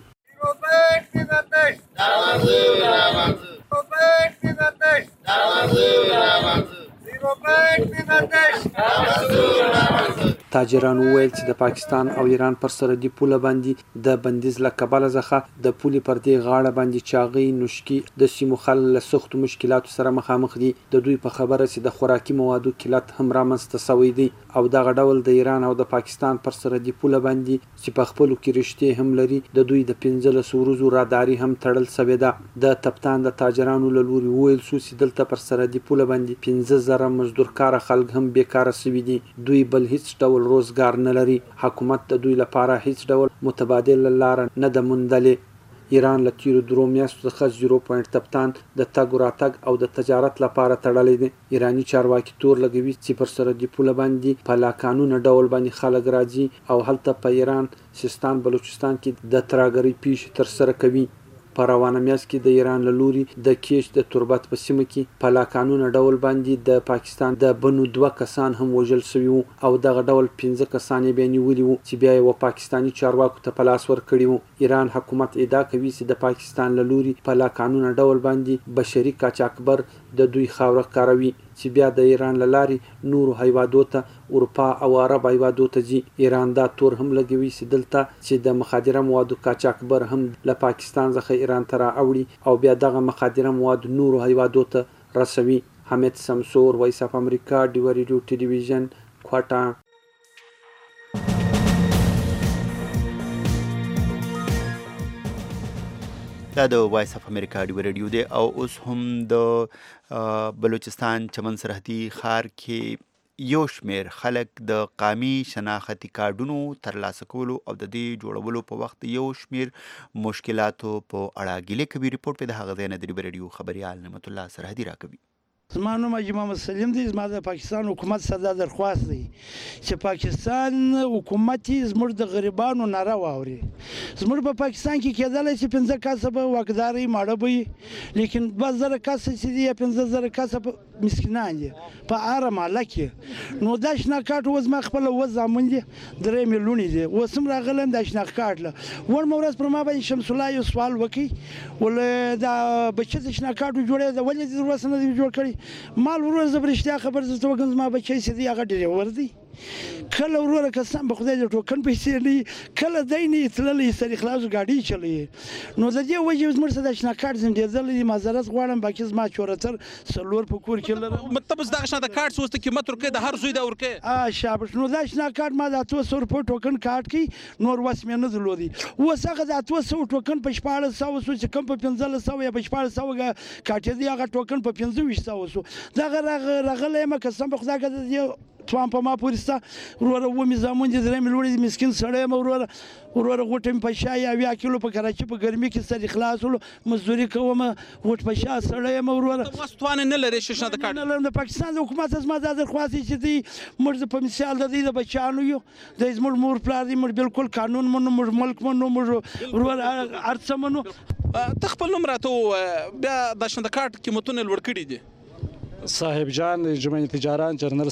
تاجرانو وویل چې د پاکستان او ایران پر سرحدي پوله باندې د بندیز له کبله څخه د پولې پر دې غاړه باندې چاغۍ نوشکي د سیمو خلک له سختو مشکلاتو سره مخامخ دي. د دوی په خبره چې د خوراکي موادو قلت هم رامنځته شوی دی او دغه ډول د ایران او د پاکستان پر سرحدي پوله باندې چې په خپلو کې رشتې هم لري د دوی د پنځلسو ورځو راداري هم تړل شوې ده. د تفتان د تاجرانو له لوري وویل شو چې دلته پر سرحدي پوله باندې پنځه زره مزدور کاره خلک هم بیکاره شوي دي. دوی بل هیڅ ډول روزګار نه لري. حکومت د دوی لپاره هیڅ ډول متبادل لاره نه ده موندلې. ایران له تیرو درو میاشتو څخه زیرو پوینټ تفتان د تګ راتګ او د تجارت لپاره تړلی دی. ایراني چارواکي تور لګوي چې پر سرحدي پوله باندې په لاقانونه ډول باندې خلک راځي او هلته په ایران سیستان بلوچستان کې د ترهګرۍ پیښې ترسره کوي. په روانه میاشت کې د ایران له لوري د کیش د تربت په سیمه کې په لاقانونه ډول باندې د پاکستان د بنو دوه کسان هم وژل شوي وو او دغه ډول پنځه کسان یې بیا نیولي وو چې بیا یې پاکستاني چارواکو ته په لاس ورکړي وو. ایران حکومت ادعا کوي چې د پاکستان له لوري په لاقانونه ډول باندې بشري قاچاقبر د دوی خاوره کاروي چې بیا د ایران له لارې نورو هیوادو ته اروپا او عرب هیوادو ته ځي. ایران دا تور هم لګوي چې دلته چې د مخدره موادو قاچاقبر هم له پاکستان څخه ایران ته راوړي او بیا دغه مخدره مواد نورو هیوادو ته رسوي. حمید سمسور، وایس اف امریکا، ډیو ریډیو ټلویزیون، کوټا. دا د وایس اف امریکا ډیو ریډیو دی او اوس هم د بلوچستان چمن سرحدي ښار کې یو شمېر خلک د قامي شناختي کارډونو ترلاسه کولو او د دې جوړولو په وخت یو شمېر مشکلاتو په اړه ګیلې کوي. ریپورټ په د هغه ځای نه د ډیو ریډیو خبریال نعمت الله سرحدي راکوي. زما نوم حاجي محمد سلیم دی. زما د پاکستان حکومت سره دا درخواست دی چې پاکستان حکومت زموږ د غریبانو ناره واوري. زموږ په پاکستان کې کېدلی چې پنځه کسه به واکدارۍ ماړه به وي لیکن دوه زره کسه چې دي یا پنځه زره کسه مسکینان دي په هره محله کې. نو دا شناخت اوس ما خپله اووه زامن دي درې مې لوڼې دي. اوس هم راغلم دا شناخت له وړمه ورځ پر ما باندې شمس الله یو سوال وکړي ول دا بچه د شناخت جوړې ده ولې دې وروسته نه دي جوړ کړي. مال ورور زه برشتیا خبر زه توګم زما بچی چې دی هغه ډریور دی. کله وروره قسم به خدای د ټوکن پیسې نه کله دی نه تللی سړي خلاص ګاډي چلوي. نو د دې وجې زموږ سره د شناخت زندېدلی دي. معذرت غواړم باقي زما چورتر څلور په کور کې لرم. مطلب اوس دغه شان د کارت څه ورته قیمت ورکوي د هر زوی د ورکوي شاباش. نو دا شناخت ما د اتو سوه روپۍ ټوکن کارت کوي نور وس مې نه درلودي. اوس هغه د اتو سوه ټوکن په شپاړس سوه سو چې کوم په پنځلس سوه یا په شپاړس سوه کاټېدی هغه ټوکن په پنځه ویشت سوه سو. دغه راغلی یم قسم په خدای که د دې توان په ما پورې سته وروره اووه مې زامن دي درې مې لوړې دي مسکین سړی یم وروره وروره غوټه مې په شا اویا کیلو په کراچۍ په ګرمي کې سرې خلاص ولو مزدوري کوم غوټ په شا سړی یم وروره. تاسو توان نه لرئ شنه د کارت نه لرم. د پاکستان د حکومت زما دا درخواست چې دی موږ په مثال د دې د بچیانو یو د زموږ مور پلار دی موږ بالکل قانون منو موږ ملک منو موږ وروره هر څه منو. ته خپل نوم راته بیا د شنه د کارت قیمتونه لوړ کړي دي. صاحب جان جمعیت تجاران جنرال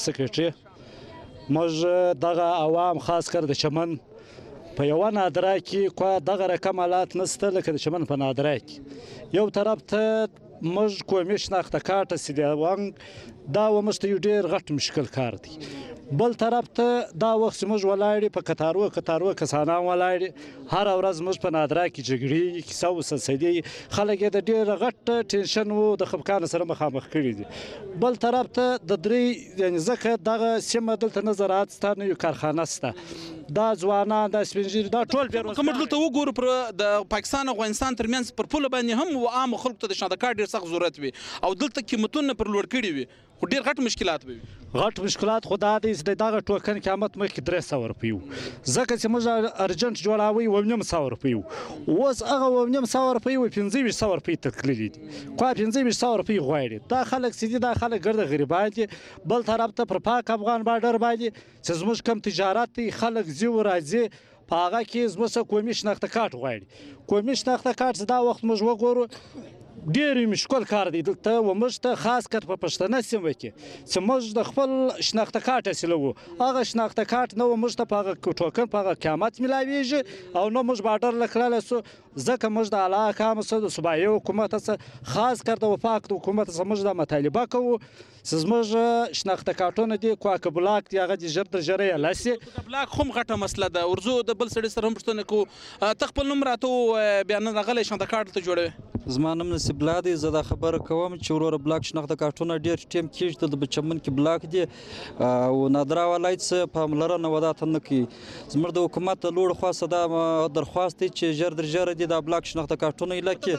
سیکرټري موږ دغه عوام خاص کر د چمن په یوه نادره کې خو دغه رقم حالات نشته لکه د چمن په نادره کې. یو طرف ته موږ قومي شناخته کارت چې دی دا و موږ ته یو ډېر غټ مشکل کار دی. بل طرف ته دا وخت چې موږ ولاړې په کتارو کتارو کسانان ولاړې هر ورځ موږ په نادرا کې جګړې کیسه او سلسلې خلک یې د ډېر غټ ټینشن او د خفقان سره مخامخ کړي دي بل طرف ته د درې یعنی ځکه دغه سیمه دلته نه زراعت سته نه یو کارخانه سته دا ځوانان دا سپین ږیري دا ټول که موږ دلته وګورو پر د پاکستان او افغانستان ترمنځ پر پوله باندې هم عام خلکو ته د شناخته کارت ډېر سخت ضرورت وي او دلته قیمتونه پر لوړ کړي وي خو ډېر غټ مشکلات به وي غټ مشکلات خو دا دی چې دغه ټوکن قیمت مخکې درې سوه روپۍ وو ځکه چې موږ ارجنټ جوړاوی اووه نیم سوه روپۍ وو اوس هغه اووه نیم سوه روپۍ وو پنځه ویشت سوه روپۍ ته تللي دي خو پنځه ویشت سوه روپۍ غواړي دا خلک چې دي دا خلک ګرده غریبان دي بل طرف ته پر پاک افغان بارډر باندې چې زموږ کم تجارت دی خلک ځي و راځي په هغه کې زموږ قومي شناخته کارت غواړي قومي شناخته کارت دا وخت موږ وګورو ډېر مشکل کار دی دلته و موږ ته خاص کر په پښتنه سیمه کې چې موږ د خپل شناخته کارت حاصلوو هغه شناخته کارت نه و موږ ته په هغه ټوکن په هغه قیامت میلاویږي او نه موږ بارډر له کړلی سو ځکه موږ د اعلی حکامو څخه د صوبایي حکومت څخه خاص کر د وفاق د حکومت څخه موږ دا مطالبه کوو چې زموږ شناخته کارتونه دي کوکه بلاک دی هغه د ژر تر ژره یې لاسي بلاک هم غټه مسله ده ورځو د بل سړي سره هم پوښتنه کوو ته خپل نوم راته بیا نن راغلی شناخته کارت ته جوړوې زما نوم نصیب الله دی زه دا خبره کوم چې وروره بلاک شناخته کارتونه ډېر ټیم کېږي د بچمن کې بلاک دی او نادرا ولایت څه پاملرنه وداته نه کوي زموږ د حکومت د لوړ خوا څخه دا درخواست دی چې ژر در ژره دي دا بلاک شناخته کارتونه ایله کړي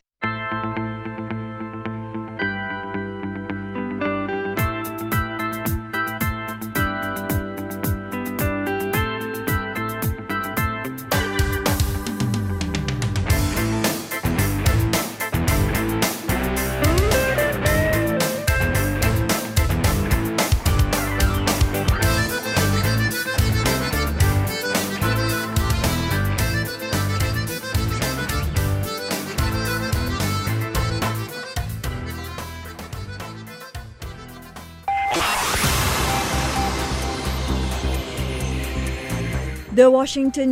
د واشنگټن